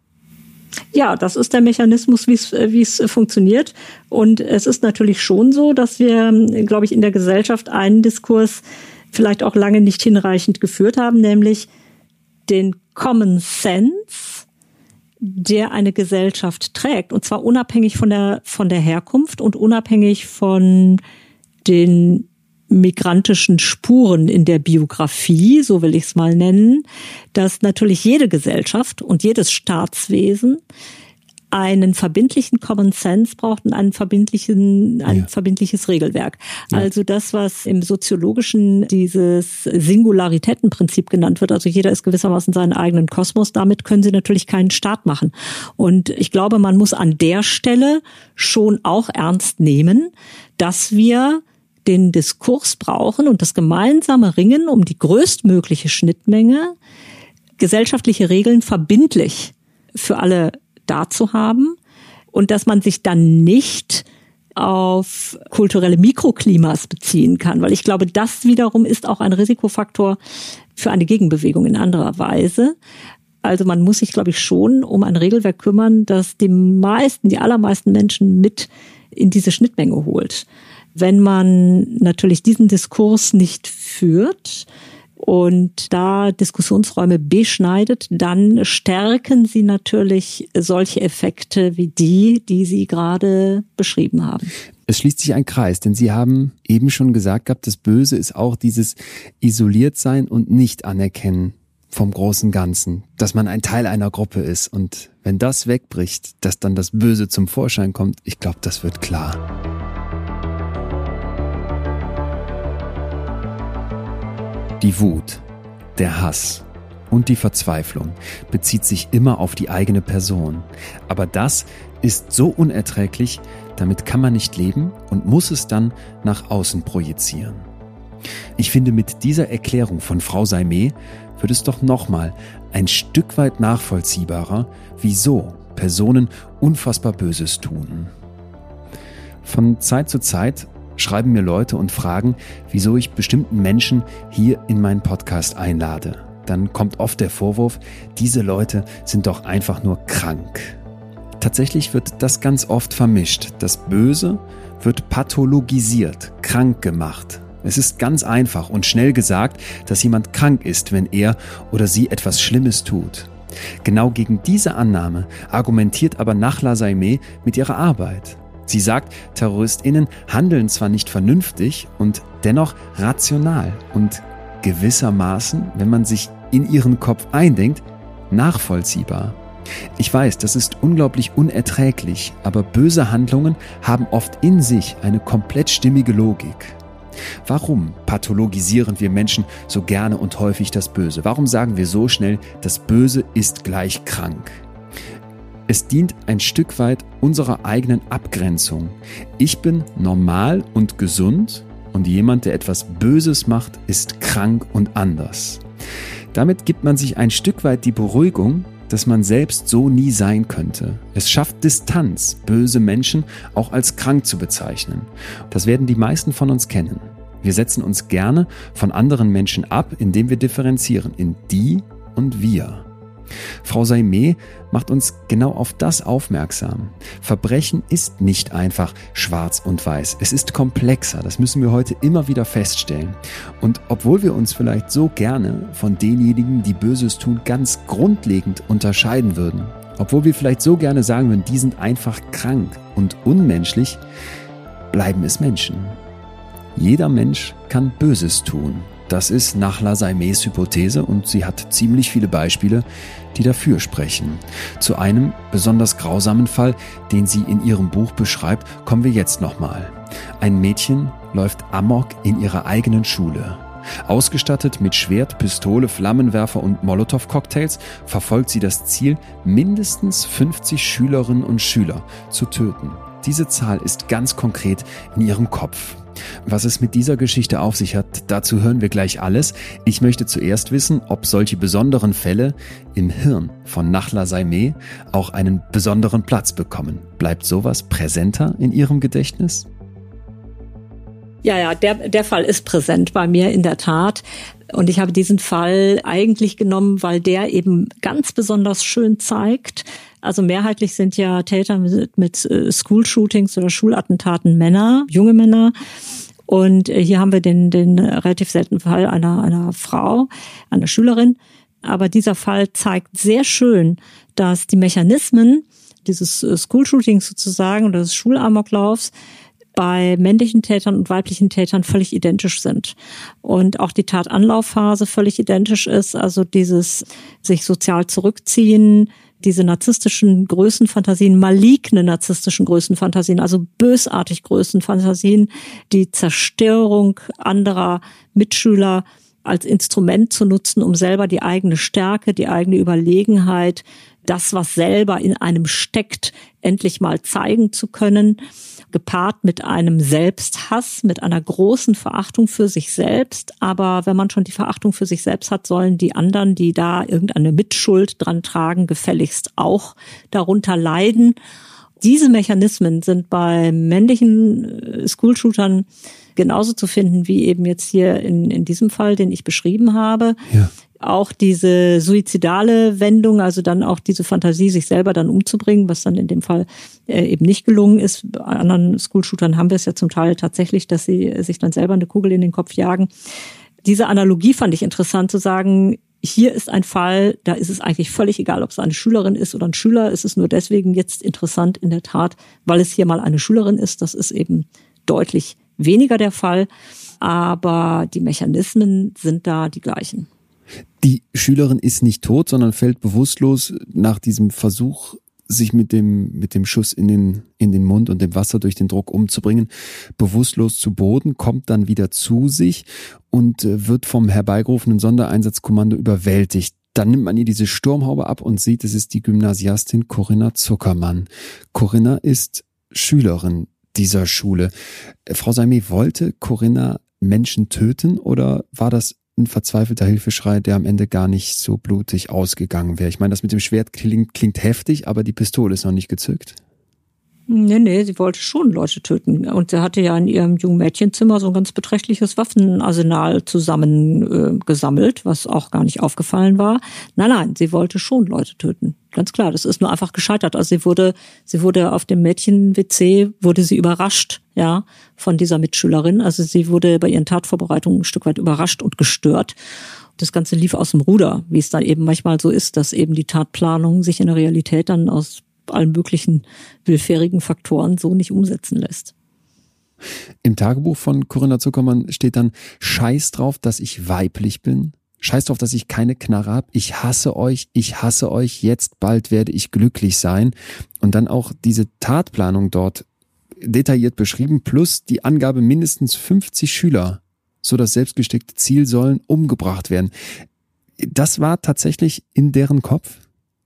Ja, das ist der Mechanismus, wie es, wie es funktioniert. Und es ist natürlich schon so, dass wir, glaube ich, in der Gesellschaft einen Diskurs vielleicht auch lange nicht hinreichend geführt haben, nämlich den Common Sense, der eine Gesellschaft trägt. Und zwar unabhängig von der, von der Herkunft und unabhängig von den migrantischen Spuren in der Biografie, so will ich es mal nennen, dass natürlich jede Gesellschaft und jedes Staatswesen einen verbindlichen Common Sense braucht und einen verbindlichen, ein ja. verbindliches Regelwerk. Ja. Also das, was im Soziologischen dieses Singularitätenprinzip genannt wird, also jeder ist gewissermaßen seinen eigenen Kosmos, damit können Sie natürlich keinen Staat machen. Und ich glaube, man muss an der Stelle schon auch ernst nehmen, dass wir den Diskurs brauchen und das gemeinsame Ringen um die größtmögliche Schnittmenge, gesellschaftliche Regeln verbindlich für alle da zu haben und dass man sich dann nicht auf kulturelle Mikroklimas beziehen kann, weil ich glaube, das wiederum ist auch ein Risikofaktor für eine Gegenbewegung in anderer Weise. Also man muss sich, glaube ich, schon um ein Regelwerk kümmern, das die meisten, die allermeisten Menschen mit in diese Schnittmenge holt. Wenn man natürlich diesen Diskurs nicht führt und da Diskussionsräume beschneidet, dann stärken sie natürlich solche Effekte wie die, die Sie gerade beschrieben haben. Es schließt sich ein Kreis, denn Sie haben eben schon gesagt gehabt, das Böse ist auch dieses Isoliertsein und Nicht-Anerkennen vom großen Ganzen, dass man ein Teil einer Gruppe ist. Und wenn das wegbricht, dass dann das Böse zum Vorschein kommt, ich glaube, das wird klar. Die Wut, der Hass und die Verzweiflung bezieht sich immer auf die eigene Person. Aber das ist so unerträglich, damit kann man nicht leben und muss es dann nach außen projizieren. Ich finde, mit dieser Erklärung von Frau Saimeh wird es doch nochmal ein Stück weit nachvollziehbarer, wieso Personen unfassbar Böses tun. Von Zeit zu Zeit schreiben mir Leute und fragen, wieso ich bestimmten Menschen hier in meinen Podcast einlade. dann kommt oft der Vorwurf, diese Leute sind doch einfach nur krank. Tatsächlich wird das ganz oft vermischt. Das Böse wird pathologisiert, krank gemacht. Es ist ganz einfach und schnell gesagt, dass jemand krank ist, wenn er oder sie etwas Schlimmes tut. Genau gegen diese Annahme argumentiert aber Nakhla Saimeh mit ihrer Arbeit. Sie sagt, TerroristInnen handeln zwar nicht vernünftig und dennoch rational und gewissermaßen, wenn man sich in ihren Kopf eindenkt, nachvollziehbar. Ich weiß, das ist unglaublich unerträglich, aber böse Handlungen haben oft in sich eine komplett stimmige Logik. Warum pathologisieren wir Menschen so gerne und häufig das Böse? Warum sagen wir so schnell, das Böse ist gleich krank? Es dient ein Stück weit unserer eigenen Abgrenzung. Ich bin normal und gesund und jemand, der etwas Böses macht, ist krank und anders. Damit gibt man sich ein Stück weit die Beruhigung, dass man selbst so nie sein könnte. Es schafft Distanz, böse Menschen auch als krank zu bezeichnen. Das werden die meisten von uns kennen. Wir setzen uns gerne von anderen Menschen ab, indem wir differenzieren in die und wir. Frau Saimeh macht uns genau auf das aufmerksam. Verbrechen ist nicht einfach schwarz und weiß. Es ist komplexer. Das müssen wir heute immer wieder feststellen. Und obwohl wir uns vielleicht so gerne von denjenigen, die Böses tun, ganz grundlegend unterscheiden würden, obwohl wir vielleicht so gerne sagen würden, die sind einfach krank und unmenschlich, bleiben es Menschen. Jeder Mensch kann Böses tun. Das ist Nakhla Saimehs Hypothese und sie hat ziemlich viele Beispiele, die dafür sprechen. Zu einem besonders grausamen Fall, den sie in ihrem Buch beschreibt, kommen wir jetzt nochmal. Ein Mädchen läuft amok in ihrer eigenen Schule. Ausgestattet mit Schwert, Pistole, Flammenwerfer und Molotow-Cocktails verfolgt sie das Ziel, mindestens fünfzig Schülerinnen und Schüler zu töten. Diese Zahl ist ganz konkret in ihrem Kopf. Was es mit dieser Geschichte auf sich hat, dazu hören wir gleich alles. Ich möchte zuerst wissen, ob solche besonderen Fälle im Hirn von Nakhla Saimeh auch einen besonderen Platz bekommen. Bleibt sowas präsenter in Ihrem Gedächtnis? Ja, ja, der, der Fall ist präsent bei mir in der Tat. Und ich habe diesen Fall eigentlich genommen, weil der eben ganz besonders schön zeigt. Also mehrheitlich sind ja Täter mit, mit School-Shootings oder Schulattentaten Männer, junge Männer. Und hier haben wir den, den relativ seltenen Fall einer, einer Frau, einer Schülerin. Aber dieser Fall zeigt sehr schön, dass die Mechanismen dieses School-Shootings sozusagen oder des Schulamoklaufs bei männlichen Tätern und weiblichen Tätern völlig identisch sind. Und auch die Tatanlaufphase völlig identisch ist. Also dieses sich sozial zurückziehen, diese narzisstischen Größenfantasien, maligne narzisstischen Größenfantasien, also bösartig Größenfantasien, die Zerstörung anderer Mitschüler als Instrument zu nutzen, um selber die eigene Stärke, die eigene Überlegenheit, das, was selber in einem steckt, endlich mal zeigen zu können, gepaart mit einem Selbsthass, mit einer großen Verachtung für sich selbst. Aber wenn man schon die Verachtung für sich selbst hat, sollen die anderen, die da irgendeine Mitschuld dran tragen, gefälligst auch darunter leiden. Diese Mechanismen sind bei männlichen School-Shootern genauso zu finden wie eben jetzt hier in, in diesem Fall, den ich beschrieben habe. Ja. Auch diese suizidale Wendung, also dann auch diese Fantasie, sich selber dann umzubringen, was dann in dem Fall äh, eben nicht gelungen ist. Bei anderen School-Shootern haben wir es ja zum Teil tatsächlich, dass sie sich dann selber eine Kugel in den Kopf jagen. Diese Analogie fand ich interessant zu sagen, hier ist ein Fall, da ist es eigentlich völlig egal, ob es eine Schülerin ist oder ein Schüler. Es ist nur deswegen jetzt interessant in der Tat, weil es hier mal eine Schülerin ist. Das ist eben deutlich weniger der Fall, aber die Mechanismen sind da die gleichen. Die Schülerin ist nicht tot, sondern fällt bewusstlos nach diesem Versuch, sich mit dem mit dem Schuss in den in den Mund und dem Wasser durch den Druck umzubringen, bewusstlos zu Boden, kommt dann wieder zu sich und wird vom herbeigerufenen Sondereinsatzkommando überwältigt. Dann nimmt man ihr diese Sturmhaube ab und sieht, es ist die Gymnasiastin Corinna Zuckermann. Corinna ist Schülerin dieser Schule. Frau Saimeh, wollte Corinna Menschen töten oder war das ein verzweifelter Hilfeschrei, der am Ende gar nicht so blutig ausgegangen wäre? Ich meine, das mit dem Schwert klingt, klingt heftig, aber die Pistole ist noch nicht gezückt. Nee, nee, sie wollte schon Leute töten. Und sie hatte ja in ihrem jungen Mädchenzimmer so ein ganz beträchtliches Waffenarsenal zusammen äh, gesammelt, was auch gar nicht aufgefallen war. Nein, nein, sie wollte schon Leute töten. Ganz klar, das ist nur einfach gescheitert. Also sie wurde, sie wurde auf dem Mädchen-W C, wurde sie überrascht, ja, von dieser Mitschülerin. Also sie wurde bei ihren Tatvorbereitungen ein Stück weit überrascht und gestört. Das Ganze lief aus dem Ruder, wie es dann eben manchmal so ist, dass eben die Tatplanung sich in der Realität dann aus allen möglichen willfährigen Faktoren so nicht umsetzen lässt. Im Tagebuch von Corinna Zuckermann steht dann: Scheiß drauf, dass ich weiblich bin. Scheiß drauf, dass ich keine Knarre habe. Ich hasse euch, ich hasse euch. Jetzt bald werde ich glücklich sein. Und dann auch diese Tatplanung dort detailliert beschrieben, plus die Angabe mindestens fünfzig Schüler, so das selbstgesteckte Ziel, sollen umgebracht werden. Das war tatsächlich in deren Kopf?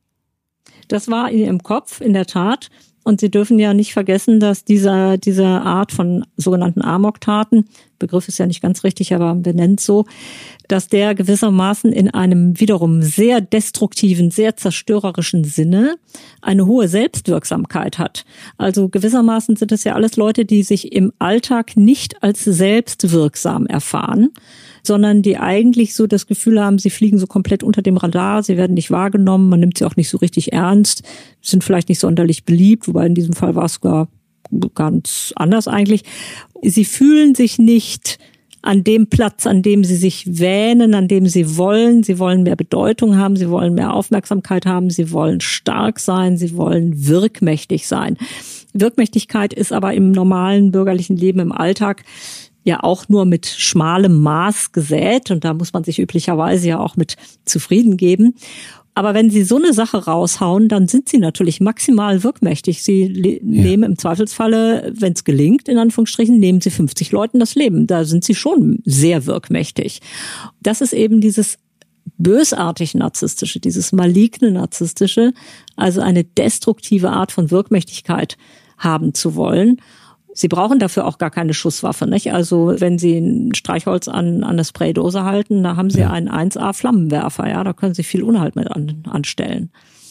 Das war in ihrem Kopf, in der Tat. Und Sie dürfen ja nicht vergessen, dass dieser, diese Art von sogenannten Amok-Taten, Begriff ist ja nicht ganz richtig, aber benennt so, dass der gewissermaßen in einem wiederum sehr destruktiven, sehr zerstörerischen Sinne eine hohe Selbstwirksamkeit hat. Also gewissermaßen sind es ja alles Leute, die sich im Alltag nicht als selbstwirksam erfahren, sondern die eigentlich so das Gefühl haben, sie fliegen so komplett unter dem Radar, sie werden nicht wahrgenommen, man nimmt sie auch nicht so richtig ernst, sind vielleicht nicht sonderlich beliebt, wobei in diesem Fall war es sogar ganz anders eigentlich. Sie fühlen sich nicht an dem Platz, an dem sie sich wähnen, an dem sie wollen. Sie wollen mehr Bedeutung haben, sie wollen mehr Aufmerksamkeit haben, sie wollen stark sein, sie wollen wirkmächtig sein. Wirkmächtigkeit ist aber im normalen bürgerlichen Leben, im Alltag ja auch nur mit schmalem Maß gesät, und da muss man sich üblicherweise ja auch mit zufrieden geben. Aber wenn Sie so eine Sache raushauen, dann sind Sie natürlich maximal wirkmächtig. Sie le- ja. nehmen im Zweifelsfalle, wenn es gelingt, in Anführungsstrichen, nehmen Sie fünfzig Leuten das Leben. Da sind Sie schon sehr wirkmächtig. Das ist eben dieses bösartig narzisstische, dieses maligne narzisstische, also eine destruktive Art von Wirkmächtigkeit haben zu wollen. Sie brauchen dafür auch gar keine Schusswaffe, nicht? Also wenn Sie ein Streichholz an, an eine Spraydose halten, da haben Sie ja einen eins A Flammenwerfer, ja, da können Sie viel Unhalt mit an, anstellen.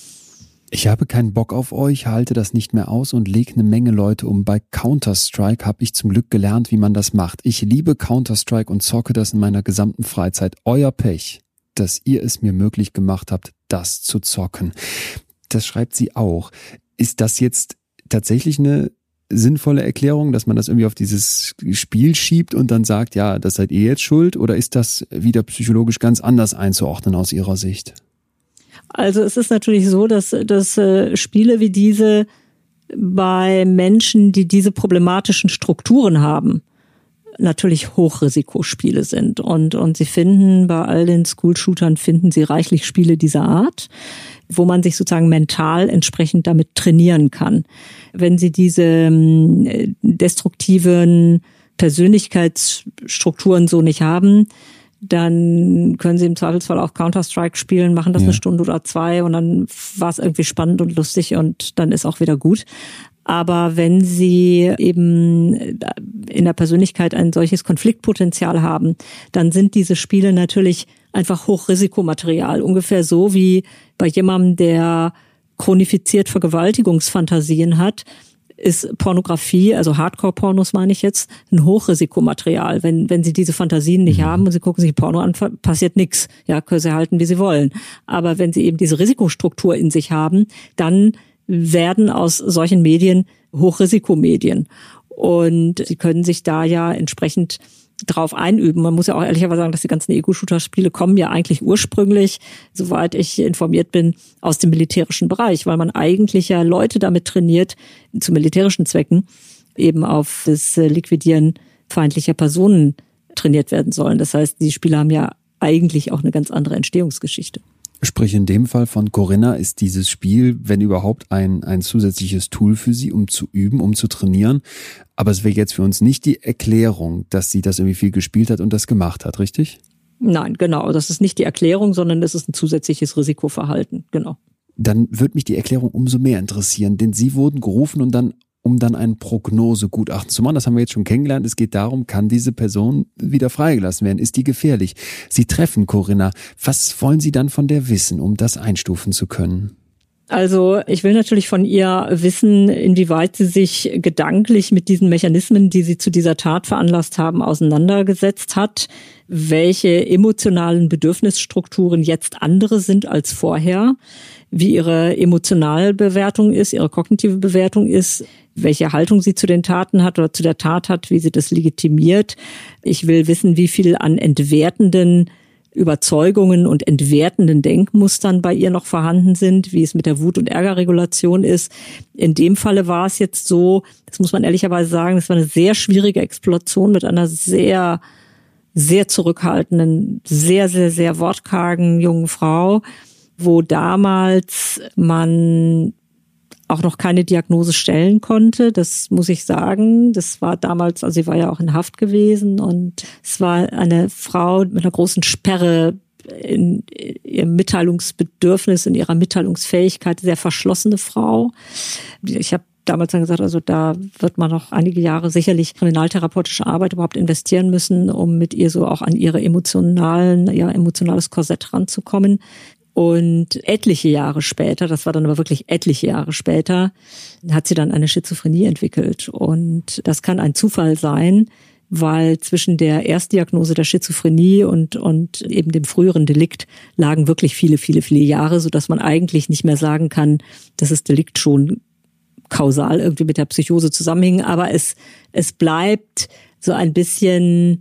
Ich habe keinen Bock auf euch, halte das nicht mehr aus und lege eine Menge Leute um. Bei Counter-Strike habe ich zum Glück gelernt, wie man das macht. Ich liebe Counter-Strike und zocke das in meiner gesamten Freizeit. Euer Pech, dass ihr es mir möglich gemacht habt, das zu zocken. Das schreibt sie auch. Ist das jetzt tatsächlich eine sinnvolle Erklärung, dass man das irgendwie auf dieses Spiel schiebt und dann sagt, ja, das seid ihr jetzt schuld, oder ist das wieder psychologisch ganz anders einzuordnen aus Ihrer Sicht? Also es ist natürlich so, dass, dass äh, Spiele wie diese bei Menschen, die diese problematischen Strukturen haben, natürlich Hochrisikospiele sind. Und, und sie finden bei all den School-Shootern finden sie reichlich Spiele dieser Art, wo man sich sozusagen mental entsprechend damit trainieren kann. Wenn sie diese äh, destruktiven Persönlichkeitsstrukturen so nicht haben, dann können sie im Zweifelsfall auch Counter-Strike spielen, machen das ja. eine Stunde oder zwei und dann war es irgendwie spannend und lustig und dann ist auch wieder gut. Aber wenn sie eben in der Persönlichkeit ein solches Konfliktpotenzial haben, dann sind diese Spiele natürlich einfach Hochrisikomaterial. Ungefähr so wie bei jemandem, der chronifiziert Vergewaltigungsfantasien hat, ist Pornografie, also Hardcore-Pornos meine ich jetzt, ein Hochrisikomaterial. Wenn wenn Sie diese Fantasien nicht mhm. haben und Sie gucken sich Porno an, passiert nichts. Ja, können Sie halten, wie Sie wollen. Aber wenn Sie eben diese Risikostruktur in sich haben, dann werden aus solchen Medien Hochrisikomedien. Und Sie können sich da ja entsprechend drauf einüben. Man muss ja auch ehrlicherweise sagen, dass die ganzen Ego-Shooter-Spiele kommen ja eigentlich ursprünglich, soweit ich informiert bin, aus dem militärischen Bereich, weil man eigentlich ja Leute damit trainiert, zu militärischen Zwecken eben auf das Liquidieren feindlicher Personen trainiert werden sollen. Das heißt, die Spiele haben ja eigentlich auch eine ganz andere Entstehungsgeschichte. Sprich, in dem Fall von Corinna ist dieses Spiel, wenn überhaupt, ein, ein zusätzliches Tool für sie, um zu üben, um zu trainieren. Aber es wäre jetzt für uns nicht die Erklärung, dass sie das irgendwie viel gespielt hat und das gemacht hat, richtig? Nein, genau. Das ist nicht die Erklärung, sondern das ist ein zusätzliches Risikoverhalten, genau. Dann würde mich die Erklärung umso mehr interessieren, denn Sie wurden gerufen und dann um dann ein Prognosegutachten zu machen. Das haben wir jetzt schon kennengelernt. Es geht darum, kann diese Person wieder freigelassen werden? Ist die gefährlich? Sie treffen Corinna. Was wollen Sie dann von der wissen, um das einstufen zu können? Also ich will natürlich von ihr wissen, inwieweit sie sich gedanklich mit diesen Mechanismen, die sie zu dieser Tat veranlasst haben, auseinandergesetzt hat, welche emotionalen Bedürfnisstrukturen jetzt andere sind als vorher, wie ihre emotionale Bewertung ist, ihre kognitive Bewertung ist, welche Haltung sie zu den Taten hat oder zu der Tat hat, wie sie das legitimiert. Ich will wissen, wie viel an entwertenden Überzeugungen und entwertenden Denkmustern bei ihr noch vorhanden sind, wie es mit der Wut- und Ärgerregulation ist. In dem Falle war es jetzt so, das muss man ehrlicherweise sagen, das war eine sehr schwierige Exploration mit einer sehr, sehr zurückhaltenden, sehr, sehr, sehr wortkargen jungen Frau, wo damals man auch noch keine Diagnose stellen konnte. Das muss ich sagen. Das war damals, also sie war ja auch in Haft gewesen und es war eine Frau mit einer großen Sperre in ihrem Mitteilungsbedürfnis, in ihrer Mitteilungsfähigkeit, sehr verschlossene Frau. Ich habe damals dann gesagt, also da wird man noch einige Jahre sicherlich kriminaltherapeutische Arbeit überhaupt investieren müssen, um mit ihr so auch an ihre emotionalen, ihr emotionales Korsett ranzukommen. Und etliche Jahre später, das war dann aber wirklich etliche Jahre später, hat sie dann eine Schizophrenie entwickelt. Und das kann ein Zufall sein, weil zwischen der Erstdiagnose der Schizophrenie und, und eben dem früheren Delikt lagen wirklich viele, viele, viele Jahre, sodass man eigentlich nicht mehr sagen kann, dass das Delikt schon kausal irgendwie mit der Psychose zusammenhing. Aber es, es bleibt so ein bisschen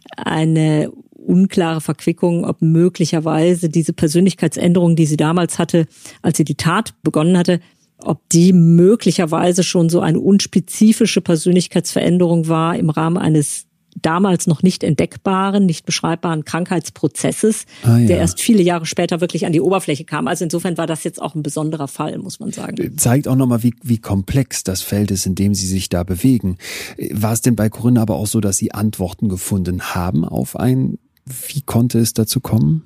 eine unklare Verquickung, ob möglicherweise diese Persönlichkeitsänderung, die sie damals hatte, als sie die Tat begonnen hatte, ob die möglicherweise schon so eine unspezifische Persönlichkeitsveränderung war im Rahmen eines damals noch nicht entdeckbaren, nicht beschreibbaren Krankheitsprozesses, ah, ja. der erst viele Jahre später wirklich an die Oberfläche kam. Also insofern war das jetzt auch ein besonderer Fall, muss man sagen. Zeigt auch nochmal, wie, wie komplex das Feld ist, in dem Sie sich da bewegen. War es denn bei Corinna aber auch so, dass Sie Antworten gefunden haben auf ein, wie konnte es dazu kommen?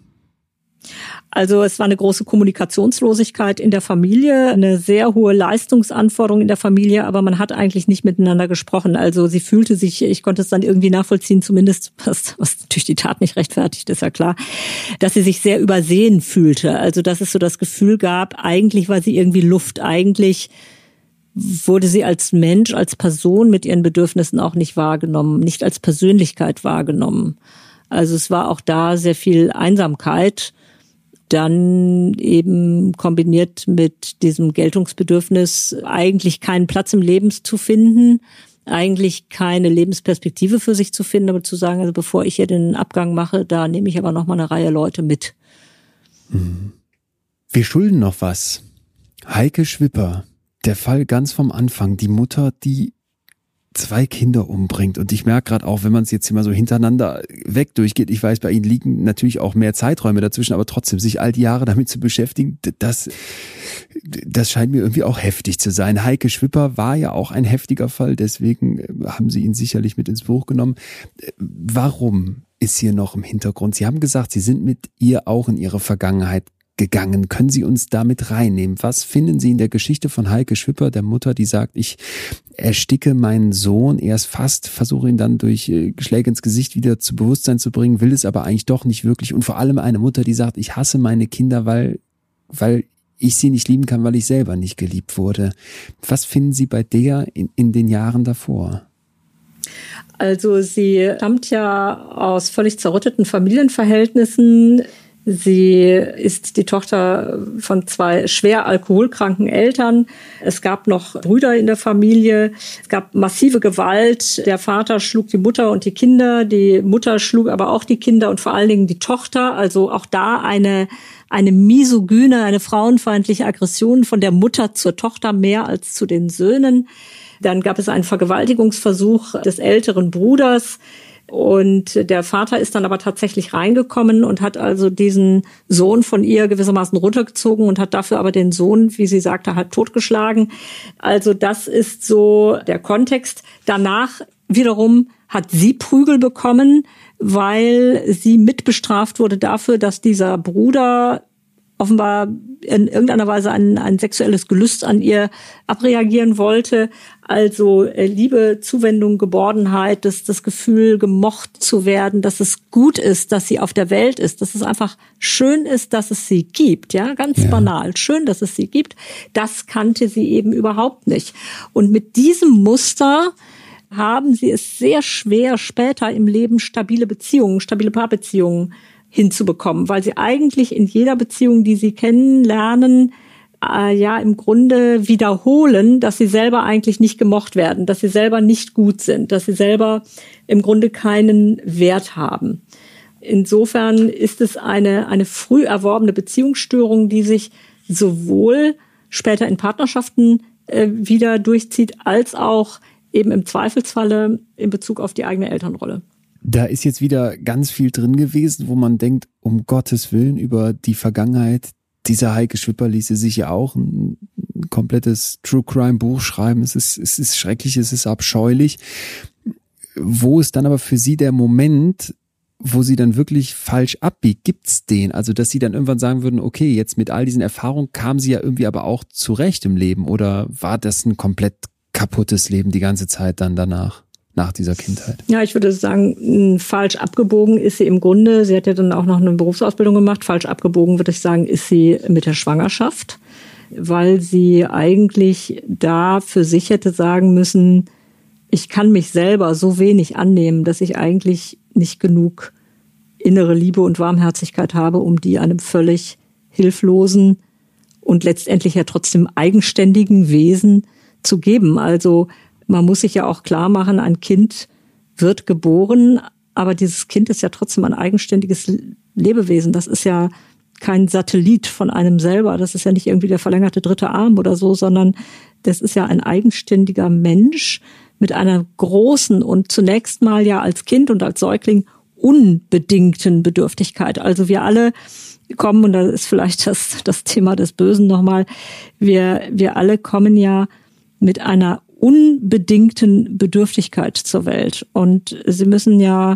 Also es war eine große Kommunikationslosigkeit in der Familie, eine sehr hohe Leistungsanforderung in der Familie, aber man hat eigentlich nicht miteinander gesprochen. Also sie fühlte sich, ich konnte es dann irgendwie nachvollziehen, zumindest, was, was natürlich die Tat nicht rechtfertigt, ist ja klar, dass sie sich sehr übersehen fühlte. Also dass es so das Gefühl gab, eigentlich war sie irgendwie Luft, eigentlich wurde sie als Mensch, als Person mit ihren Bedürfnissen auch nicht wahrgenommen, nicht als Persönlichkeit wahrgenommen. Also es war auch da sehr viel Einsamkeit, dann eben kombiniert mit diesem Geltungsbedürfnis, eigentlich keinen Platz im Leben zu finden, eigentlich keine Lebensperspektive für sich zu finden, aber zu sagen, also bevor ich hier den Abgang mache, da nehme ich aber noch mal eine Reihe Leute mit. Wir schulden noch was. Heike Schwipper, der Fall ganz vom Anfang, die Mutter, die zwei Kinder umbringt. Und ich merke gerade auch, wenn man es jetzt immer so hintereinander weg durchgeht, ich weiß, bei Ihnen liegen natürlich auch mehr Zeiträume dazwischen, aber trotzdem sich all die Jahre damit zu beschäftigen, das, das scheint mir irgendwie auch heftig zu sein. Heike Schwipper war ja auch ein heftiger Fall, deswegen haben Sie ihn sicherlich mit ins Buch genommen. Warum ist hier noch im Hintergrund? Sie haben gesagt, Sie sind mit ihr auch in Ihre Vergangenheit gegangen. Können Sie uns damit reinnehmen? Was finden Sie in der Geschichte von Heike Schwipper, der Mutter, die sagt, ich ersticke meinen Sohn erst fast, versuche ihn dann durch Schläge ins Gesicht wieder zu Bewusstsein zu bringen, will es aber eigentlich doch nicht wirklich. Und vor allem eine Mutter, die sagt, ich hasse meine Kinder, weil, weil ich sie nicht lieben kann, weil ich selber nicht geliebt wurde. Was finden Sie bei der in, in den Jahren davor? Also sie stammt ja aus völlig zerrütteten Familienverhältnissen. Sie ist die Tochter von zwei schwer alkoholkranken Eltern. Es gab noch Brüder in der Familie. Es gab massive Gewalt. Der Vater schlug die Mutter und die Kinder. Die Mutter schlug aber auch die Kinder und vor allen Dingen die Tochter. Also auch da eine, eine misogyne, eine frauenfeindliche Aggression von der Mutter zur Tochter mehr als zu den Söhnen. Dann gab es einen Vergewaltigungsversuch des älteren Bruders. Und der Vater ist dann aber tatsächlich reingekommen und hat also diesen Sohn von ihr gewissermaßen runtergezogen und hat dafür aber den Sohn, wie sie sagte, halt totgeschlagen. Also das ist so der Kontext. Danach wiederum hat sie Prügel bekommen, weil sie mitbestraft wurde dafür, dass dieser Bruder offenbar in irgendeiner Weise ein, ein sexuelles Gelüst an ihr abreagieren wollte. Also äh, Liebe, Zuwendung, Geborgenheit, das, das Gefühl, gemocht zu werden, dass es gut ist, dass sie auf der Welt ist, dass es einfach schön ist, dass es sie gibt. Ja, ganz ja. banal. Schön, dass es sie gibt. Das kannte sie eben überhaupt nicht. Und mit diesem Muster haben sie es sehr schwer, später im Leben stabile Beziehungen, stabile Paarbeziehungen hinzubekommen, weil sie eigentlich in jeder Beziehung, die sie kennenlernen, äh, ja im Grunde wiederholen, dass sie selber eigentlich nicht gemocht werden, dass sie selber nicht gut sind, dass sie selber im Grunde keinen Wert haben. Insofern ist es eine, eine früh erworbene Beziehungsstörung, die sich sowohl später in Partnerschaften äh, wieder durchzieht, als auch eben im Zweifelsfalle in Bezug auf die eigene Elternrolle. Da ist jetzt wieder ganz viel drin gewesen, wo man denkt, um Gottes Willen, über die Vergangenheit dieser Heike Schwipper ließe sich ja auch ein, ein komplettes True-Crime-Buch schreiben. Es ist, es ist schrecklich, es ist abscheulich. Wo ist dann aber für Sie der Moment, wo Sie dann wirklich falsch abbiegt? Gibt's den? Also, dass Sie dann irgendwann sagen würden, okay, jetzt mit all diesen Erfahrungen kamen Sie ja irgendwie aber auch zurecht im Leben, oder war das ein komplett kaputtes Leben die ganze Zeit dann danach? Nach dieser Kindheit? Ja, ich würde sagen, falsch abgebogen ist sie im Grunde. Sie hat ja dann auch noch eine Berufsausbildung gemacht. Falsch abgebogen, würde ich sagen, ist sie mit der Schwangerschaft, weil sie eigentlich da für sich hätte sagen müssen, ich kann mich selber so wenig annehmen, dass ich eigentlich nicht genug innere Liebe und Warmherzigkeit habe, um die einem völlig hilflosen und letztendlich ja trotzdem eigenständigen Wesen zu geben. Also man muss sich ja auch klar machen, ein Kind wird geboren, aber dieses Kind ist ja trotzdem ein eigenständiges Lebewesen. Das ist ja kein Satellit von einem selber. Das ist ja nicht irgendwie der verlängerte dritte Arm oder so, sondern das ist ja ein eigenständiger Mensch mit einer großen und zunächst mal ja als Kind und als Säugling unbedingten Bedürftigkeit. Also wir alle kommen, und da ist vielleicht das, das Thema des Bösen nochmal, wir, wir alle kommen ja mit einer unbedingten Bedürftigkeit zur Welt. Und sie müssen ja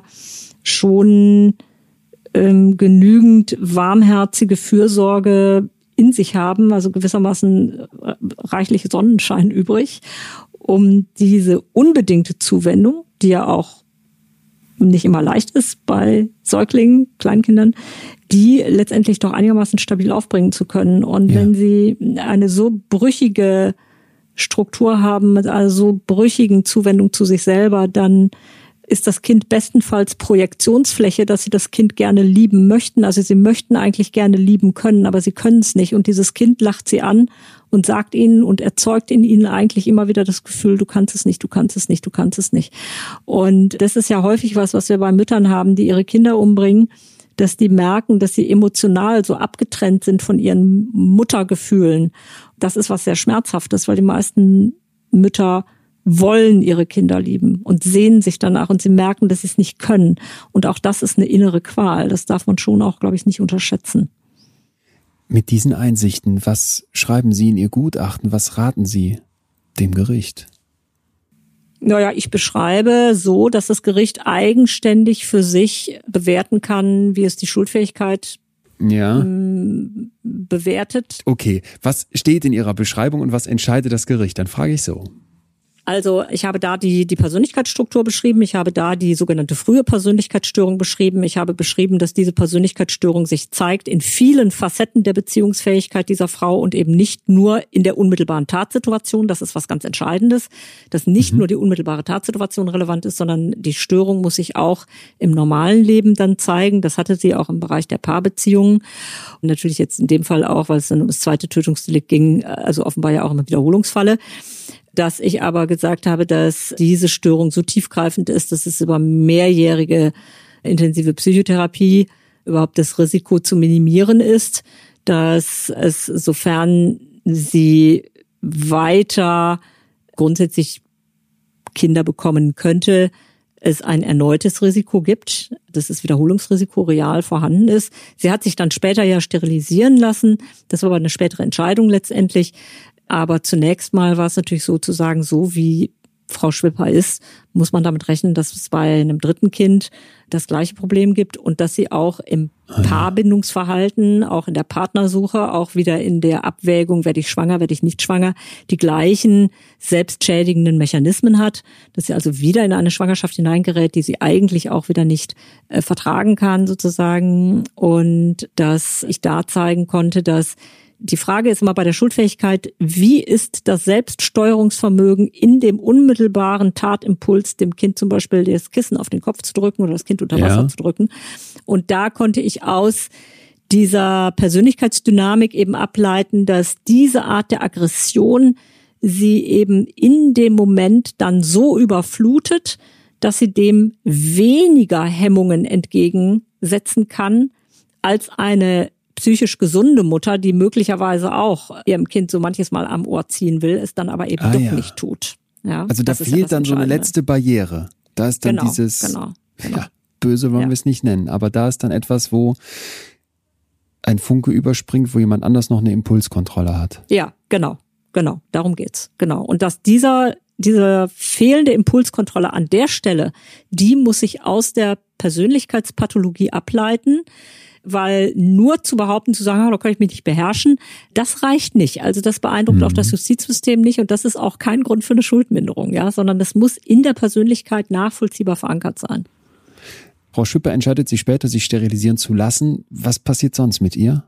schon ähm, genügend warmherzige Fürsorge in sich haben, also gewissermaßen reichlich Sonnenschein übrig, um diese unbedingte Zuwendung, die ja auch nicht immer leicht ist bei Säuglingen, Kleinkindern, die letztendlich doch einigermaßen stabil aufbringen zu können. Und ja. wenn sie eine so brüchige Struktur haben, mit einer so brüchigen Zuwendung zu sich selber, dann ist das Kind bestenfalls Projektionsfläche, dass sie das Kind gerne lieben möchten. Also sie möchten eigentlich gerne lieben können, aber sie können es nicht. Und dieses Kind lacht sie an und sagt ihnen und erzeugt in ihnen eigentlich immer wieder das Gefühl, du kannst es nicht, du kannst es nicht, du kannst es nicht. Und das ist ja häufig was, was wir bei Müttern haben, die ihre Kinder umbringen, dass die merken, dass sie emotional so abgetrennt sind von ihren Muttergefühlen. Das ist was sehr Schmerzhaftes, weil die meisten Mütter wollen ihre Kinder lieben und sehnen sich danach und sie merken, dass sie es nicht können. Und auch das ist eine innere Qual. Das darf man schon auch, glaube ich, nicht unterschätzen. Mit diesen Einsichten, was schreiben Sie in Ihr Gutachten? Was raten Sie dem Gericht? Naja, ich beschreibe so, dass das Gericht eigenständig für sich bewerten kann, wie es die Schuldfähigkeit ja. ähm, bewertet. Okay, was steht in Ihrer Beschreibung und was entscheidet das Gericht? Dann frage ich so. Also ich habe da die die Persönlichkeitsstruktur beschrieben, ich habe da die sogenannte frühe Persönlichkeitsstörung beschrieben, ich habe beschrieben, dass diese Persönlichkeitsstörung sich zeigt in vielen Facetten der Beziehungsfähigkeit dieser Frau und eben nicht nur in der unmittelbaren Tatsituation. Das ist was ganz Entscheidendes, dass nicht mhm. nur die unmittelbare Tatsituation relevant ist, sondern die Störung muss sich auch im normalen Leben dann zeigen. Das hatte sie auch im Bereich der Paarbeziehungen und natürlich jetzt in dem Fall auch, weil es dann um das zweite Tötungsdelikt ging, also offenbar ja auch im Wiederholungsfalle. Dass ich aber gesagt habe, dass diese Störung so tiefgreifend ist, dass es über mehrjährige intensive Psychotherapie überhaupt das Risiko zu minimieren ist, dass es, sofern sie weiter grundsätzlich Kinder bekommen könnte, es ein erneutes Risiko gibt, dass das Wiederholungsrisiko real vorhanden ist. Sie hat sich dann später ja sterilisieren lassen. Das war aber eine spätere Entscheidung letztendlich. Aber zunächst mal war es natürlich sozusagen so, wie Frau Schwipper ist, muss man damit rechnen, dass es bei einem dritten Kind das gleiche Problem gibt und dass sie auch im Paarbindungsverhalten, auch in der Partnersuche, auch wieder in der Abwägung, werde ich schwanger, werde ich nicht schwanger, die gleichen selbstschädigenden Mechanismen hat, dass sie also wieder in eine Schwangerschaft hineingerät, die sie eigentlich auch wieder nicht äh, vertragen kann sozusagen, und dass ich da zeigen konnte, dass die Frage ist immer bei der Schuldfähigkeit, wie ist das Selbststeuerungsvermögen in dem unmittelbaren Tatimpuls, dem Kind zum Beispiel das Kissen auf den Kopf zu drücken oder das Kind unter Wasser ja. zu drücken. Und da konnte ich aus dieser Persönlichkeitsdynamik eben ableiten, dass diese Art der Aggression sie eben in dem Moment dann so überflutet, dass sie dem weniger Hemmungen entgegensetzen kann als eine psychisch gesunde Mutter, die möglicherweise auch ihrem Kind so manches Mal am Ohr ziehen will, es dann aber eben ah, doch ja. nicht tut. Ja, also da fehlt ja dann so eine letzte Barriere. Da ist dann genau, dieses, genau, genau. ja, böse wollen ja. wir es nicht nennen, aber da ist dann etwas, wo ein Funke überspringt, wo jemand anders noch eine Impulskontrolle hat. Ja, genau, genau, darum geht's, genau. Und dass dieser diese fehlende Impulskontrolle an der Stelle, die muss sich aus der Persönlichkeitspathologie ableiten, weil nur zu behaupten, zu sagen, oh, da kann ich mich nicht beherrschen, das reicht nicht. Also das beeindruckt mhm. auch das Justizsystem nicht und das ist auch kein Grund für eine Schuldminderung, ja, sondern das muss in der Persönlichkeit nachvollziehbar verankert sein. Frau Schwipper entscheidet sich später, sich sterilisieren zu lassen. Was passiert sonst mit ihr?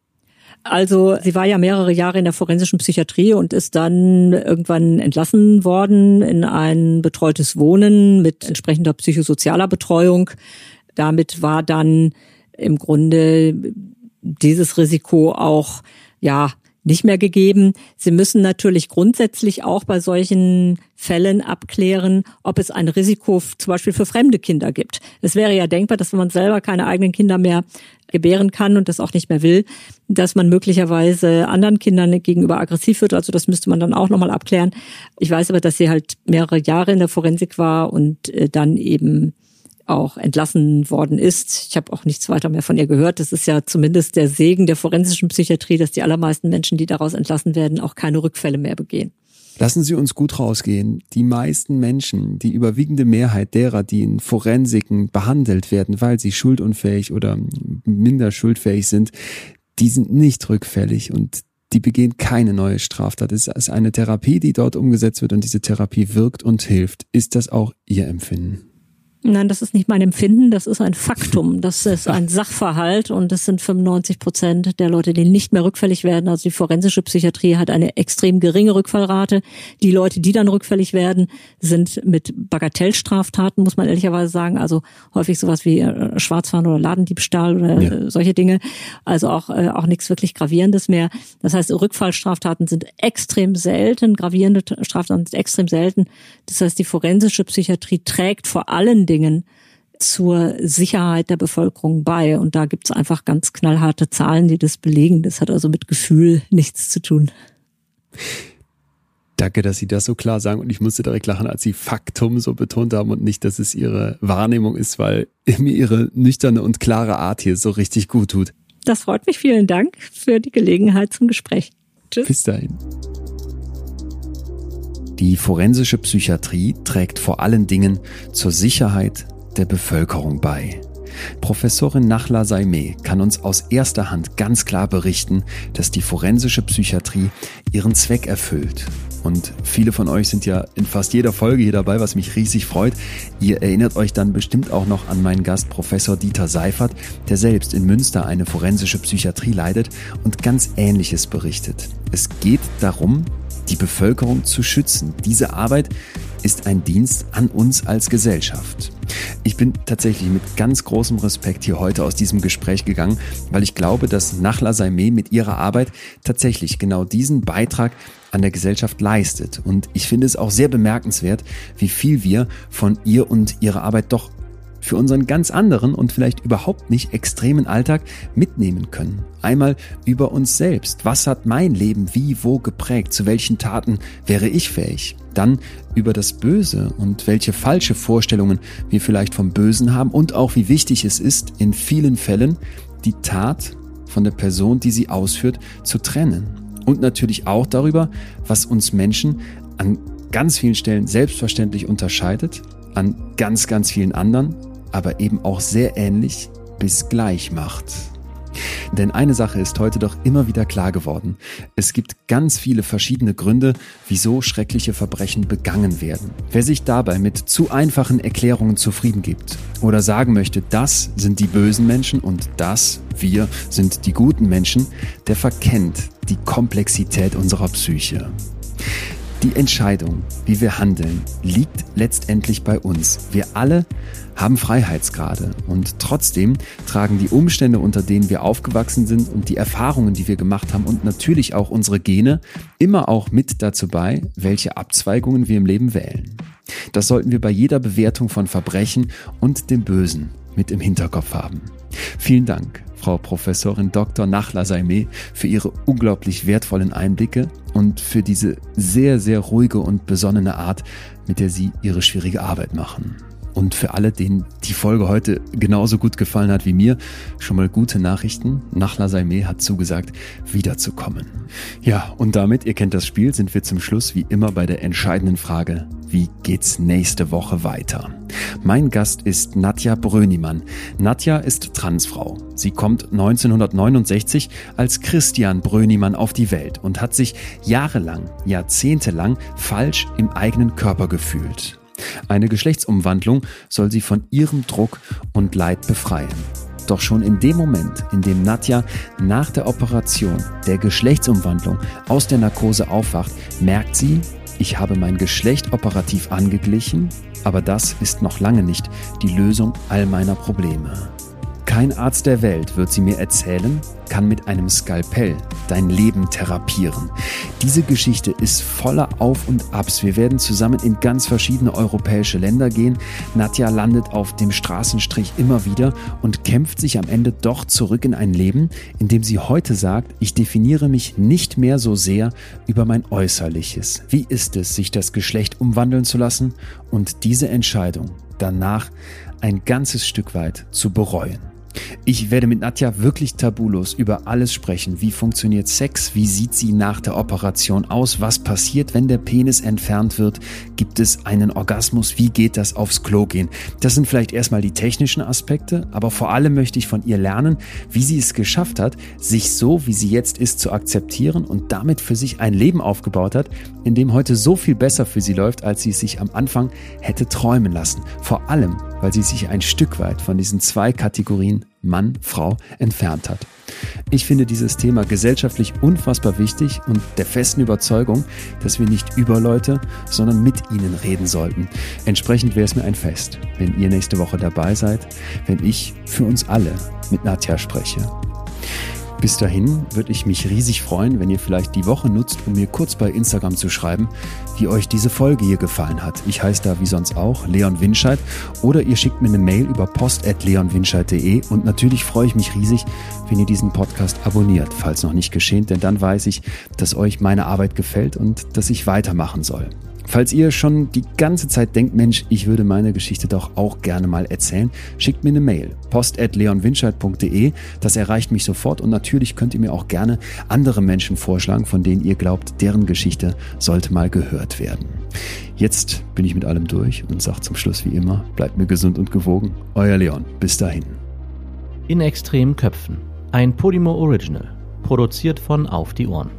Also sie war ja mehrere Jahre in der forensischen Psychiatrie und ist dann irgendwann entlassen worden in ein betreutes Wohnen mit entsprechender psychosozialer Betreuung. Damit war dann im Grunde dieses Risiko auch, ja, nicht mehr gegeben. Sie müssen natürlich grundsätzlich auch bei solchen Fällen abklären, ob es ein Risiko zum Beispiel für fremde Kinder gibt. Es wäre ja denkbar, dass wenn man selber keine eigenen Kinder mehr gebären kann und das auch nicht mehr will, dass man möglicherweise anderen Kindern gegenüber aggressiv wird. Also das müsste man dann auch nochmal abklären. Ich weiß aber, dass sie halt mehrere Jahre in der Forensik war und dann eben auch entlassen worden ist. Ich habe auch nichts weiter mehr von ihr gehört. Das ist ja zumindest der Segen der forensischen Psychiatrie, dass die allermeisten Menschen, die daraus entlassen werden, auch keine Rückfälle mehr begehen. Lassen Sie uns gut rausgehen. Die meisten Menschen, die überwiegende Mehrheit derer, die in Forensiken behandelt werden, weil sie schuldunfähig oder minder schuldfähig sind, die sind nicht rückfällig und die begehen keine neue Straftat. Es ist eine Therapie, die dort umgesetzt wird und diese Therapie wirkt und hilft. Ist das auch Ihr Empfinden? Nein, das ist nicht mein Empfinden, das ist ein Faktum, das ist ein Sachverhalt und das sind fünfundneunzig Prozent der Leute, die nicht mehr rückfällig werden. Also die forensische Psychiatrie hat eine extrem geringe Rückfallrate. Die Leute, die dann rückfällig werden, sind mit Bagatellstraftaten, muss man ehrlicherweise sagen, also häufig sowas wie Schwarzfahren oder Ladendiebstahl oder ja. solche Dinge, also auch äh, auch nichts wirklich Gravierendes mehr. Das heißt, Rückfallstraftaten sind extrem selten, gravierende Straftaten sind extrem selten. Das heißt, die forensische Psychiatrie trägt vor allen Dingen zur Sicherheit der Bevölkerung bei. Und da gibt's einfach ganz knallharte Zahlen, die das belegen. Das hat also mit Gefühl nichts zu tun. Danke, dass Sie das so klar sagen. Und ich musste direkt lachen, als Sie Faktum so betont haben und nicht, dass es Ihre Wahrnehmung ist, weil mir Ihre nüchterne und klare Art hier so richtig gut tut. Das freut mich. Vielen Dank für die Gelegenheit zum Gespräch. Tschüss. Bis dahin. Die forensische Psychiatrie trägt vor allen Dingen zur Sicherheit der Bevölkerung bei. Professorin Nachla Saimeh kann uns aus erster Hand ganz klar berichten, dass die forensische Psychiatrie ihren Zweck erfüllt. Und viele von euch sind ja in fast jeder Folge hier dabei, was mich riesig freut. Ihr erinnert euch dann bestimmt auch noch an meinen Gast Professor Dieter Seifert, der selbst in Münster eine forensische Psychiatrie leitet und ganz Ähnliches berichtet. Es geht darum, die Bevölkerung zu schützen. Diese Arbeit ist ein Dienst an uns als Gesellschaft. Ich bin tatsächlich mit ganz großem Respekt hier heute aus diesem Gespräch gegangen, weil ich glaube, dass Nachla Saimeh mit ihrer Arbeit tatsächlich genau diesen Beitrag an der Gesellschaft leistet. Und ich finde es auch sehr bemerkenswert, wie viel wir von ihr und ihrer Arbeit doch für unseren ganz anderen und vielleicht überhaupt nicht extremen Alltag mitnehmen können. Einmal über uns selbst. Was hat mein Leben wie, wo geprägt? Zu welchen Taten wäre ich fähig? Dann über das Böse und welche falsche Vorstellungen wir vielleicht vom Bösen haben und auch wie wichtig es ist, in vielen Fällen die Tat von der Person, die sie ausführt, zu trennen. Und natürlich auch darüber, was uns Menschen an ganz vielen Stellen selbstverständlich unterscheidet, an ganz, ganz vielen anderen aber eben auch sehr ähnlich bis gleich macht. Denn eine Sache ist heute doch immer wieder klar geworden. Es gibt ganz viele verschiedene Gründe, wieso schreckliche Verbrechen begangen werden. Wer sich dabei mit zu einfachen Erklärungen zufrieden gibt oder sagen möchte, das sind die bösen Menschen und das, wir, sind die guten Menschen, der verkennt die Komplexität unserer Psyche. Die Entscheidung, wie wir handeln, liegt letztendlich bei uns. Wir alle haben Freiheitsgrade und trotzdem tragen die Umstände, unter denen wir aufgewachsen sind und die Erfahrungen, die wir gemacht haben und natürlich auch unsere Gene immer auch mit dazu bei, welche Abzweigungen wir im Leben wählen. Das sollten wir bei jeder Bewertung von Verbrechen und dem Bösen mit im Hinterkopf haben. Vielen Dank, Frau Professorin Doktor Nachler-Saimeh, für Ihre unglaublich wertvollen Einblicke und für diese sehr, sehr ruhige und besonnene Art, mit der Sie Ihre schwierige Arbeit machen. Und für alle, denen die Folge heute genauso gut gefallen hat wie mir, schon mal gute Nachrichten. Nachler-Saimeh hat zugesagt, wiederzukommen. Ja, und damit, ihr kennt das Spiel, sind wir zum Schluss wie immer bei der entscheidenden Frage, wie geht's nächste Woche weiter? Mein Gast ist Nadja Brönimann. Nadja ist Transfrau. Sie kommt neunzehnhundertneunundsechzig als Christian Brönimann auf die Welt und hat sich jahrelang, jahrzehntelang falsch im eigenen Körper gefühlt. Eine Geschlechtsumwandlung soll sie von ihrem Druck und Leid befreien. Doch schon in dem Moment, in dem Nadja nach der Operation der Geschlechtsumwandlung aus der Narkose aufwacht, merkt sie, ich habe mein Geschlecht operativ angeglichen, aber das ist noch lange nicht die Lösung all meiner Probleme. Kein Arzt der Welt, wird sie mir erzählen, kann mit einem Skalpell dein Leben therapieren. Diese Geschichte ist voller Auf und Abs. Wir werden zusammen in ganz verschiedene europäische Länder gehen. Nadja landet auf dem Straßenstrich immer wieder und kämpft sich am Ende doch zurück in ein Leben, in dem sie heute sagt, ich definiere mich nicht mehr so sehr über mein Äußerliches. Wie ist es, sich das Geschlecht umwandeln zu lassen und diese Entscheidung danach ein ganzes Stück weit zu bereuen? Ich werde mit Nadja wirklich tabulos über alles sprechen. Wie funktioniert Sex? Wie sieht sie nach der Operation aus? Was passiert, wenn der Penis entfernt wird? Gibt es einen Orgasmus? Wie geht das aufs Klo gehen? Das sind vielleicht erstmal die technischen Aspekte, aber vor allem möchte ich von ihr lernen, wie sie es geschafft hat, sich so, wie sie jetzt ist, zu akzeptieren und damit für sich ein Leben aufgebaut hat, in dem heute so viel besser für sie läuft, als sie es sich am Anfang hätte träumen lassen. Vor allem, weil sie sich ein Stück weit von diesen zwei Kategorien Mann, Frau entfernt hat. Ich finde dieses Thema gesellschaftlich unfassbar wichtig und der festen Überzeugung, dass wir nicht über Leute, sondern mit ihnen reden sollten. Entsprechend wäre es mir ein Fest, wenn ihr nächste Woche dabei seid, wenn ich für uns alle mit Nadja spreche. Bis dahin würde ich mich riesig freuen, wenn ihr vielleicht die Woche nutzt, um mir kurz bei Instagram zu schreiben, wie euch diese Folge hier gefallen hat. Ich heiße da wie sonst auch Leon Winscheid oder ihr schickt mir eine Mail über post at leonwinscheid punkt de und natürlich freue ich mich riesig, wenn ihr diesen Podcast abonniert, falls noch nicht geschehen, denn dann weiß ich, dass euch meine Arbeit gefällt und dass ich weitermachen soll. Falls ihr schon die ganze Zeit denkt, Mensch, ich würde meine Geschichte doch auch gerne mal erzählen, schickt mir eine Mail, post at leonwinscheid punkt de, das erreicht mich sofort und natürlich könnt ihr mir auch gerne andere Menschen vorschlagen, von denen ihr glaubt, deren Geschichte sollte mal gehört werden. Jetzt bin ich mit allem durch und sage zum Schluss wie immer, bleibt mir gesund und gewogen, euer Leon, bis dahin. In extremen Köpfen, ein Podimo Original, produziert von Auf die Ohren.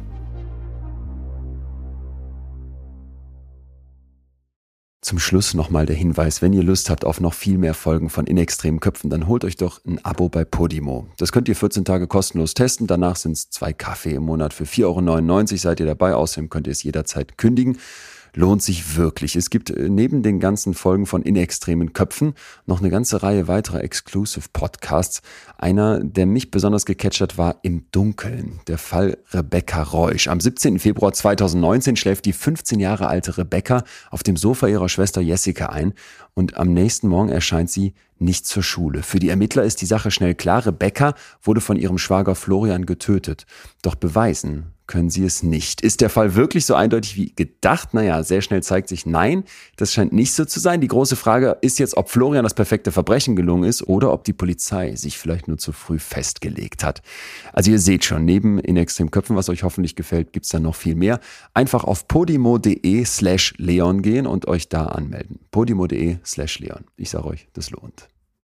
Zum Schluss nochmal der Hinweis, wenn ihr Lust habt auf noch viel mehr Folgen von In extremen Köpfen, dann holt euch doch ein Abo bei Podimo. Das könnt ihr vierzehn Tage kostenlos testen, danach sind es zwei Kaffee im Monat für vier Euro neunundneunzig, seid ihr dabei, außerdem könnt ihr es jederzeit kündigen. Lohnt sich wirklich. Es gibt neben den ganzen Folgen von In extremen Köpfen noch eine ganze Reihe weiterer Exclusive Podcasts. Einer, der mich besonders gecatcht hat, war Im Dunkeln, der Fall Rebecca Reusch. Am siebzehnten Februar zweitausendneunzehn schläft die fünfzehn Jahre alte Rebecca auf dem Sofa ihrer Schwester Jessica ein und am nächsten Morgen erscheint sie nicht zur Schule. Für die Ermittler ist die Sache schnell klar. Rebecca wurde von ihrem Schwager Florian getötet. Doch beweisen können sie es nicht. Ist der Fall wirklich so eindeutig wie gedacht? Naja, sehr schnell zeigt sich, nein, das scheint nicht so zu sein. Die große Frage ist jetzt, ob Florian das perfekte Verbrechen gelungen ist oder ob die Polizei sich vielleicht nur zu früh festgelegt hat. Also ihr seht schon, neben In Extrem Köpfen, was euch hoffentlich gefällt, gibt's dann noch viel mehr. Einfach auf podimo.de slash Leon gehen und euch da anmelden. podimo.de slash Leon. Ich sage euch, das lohnt.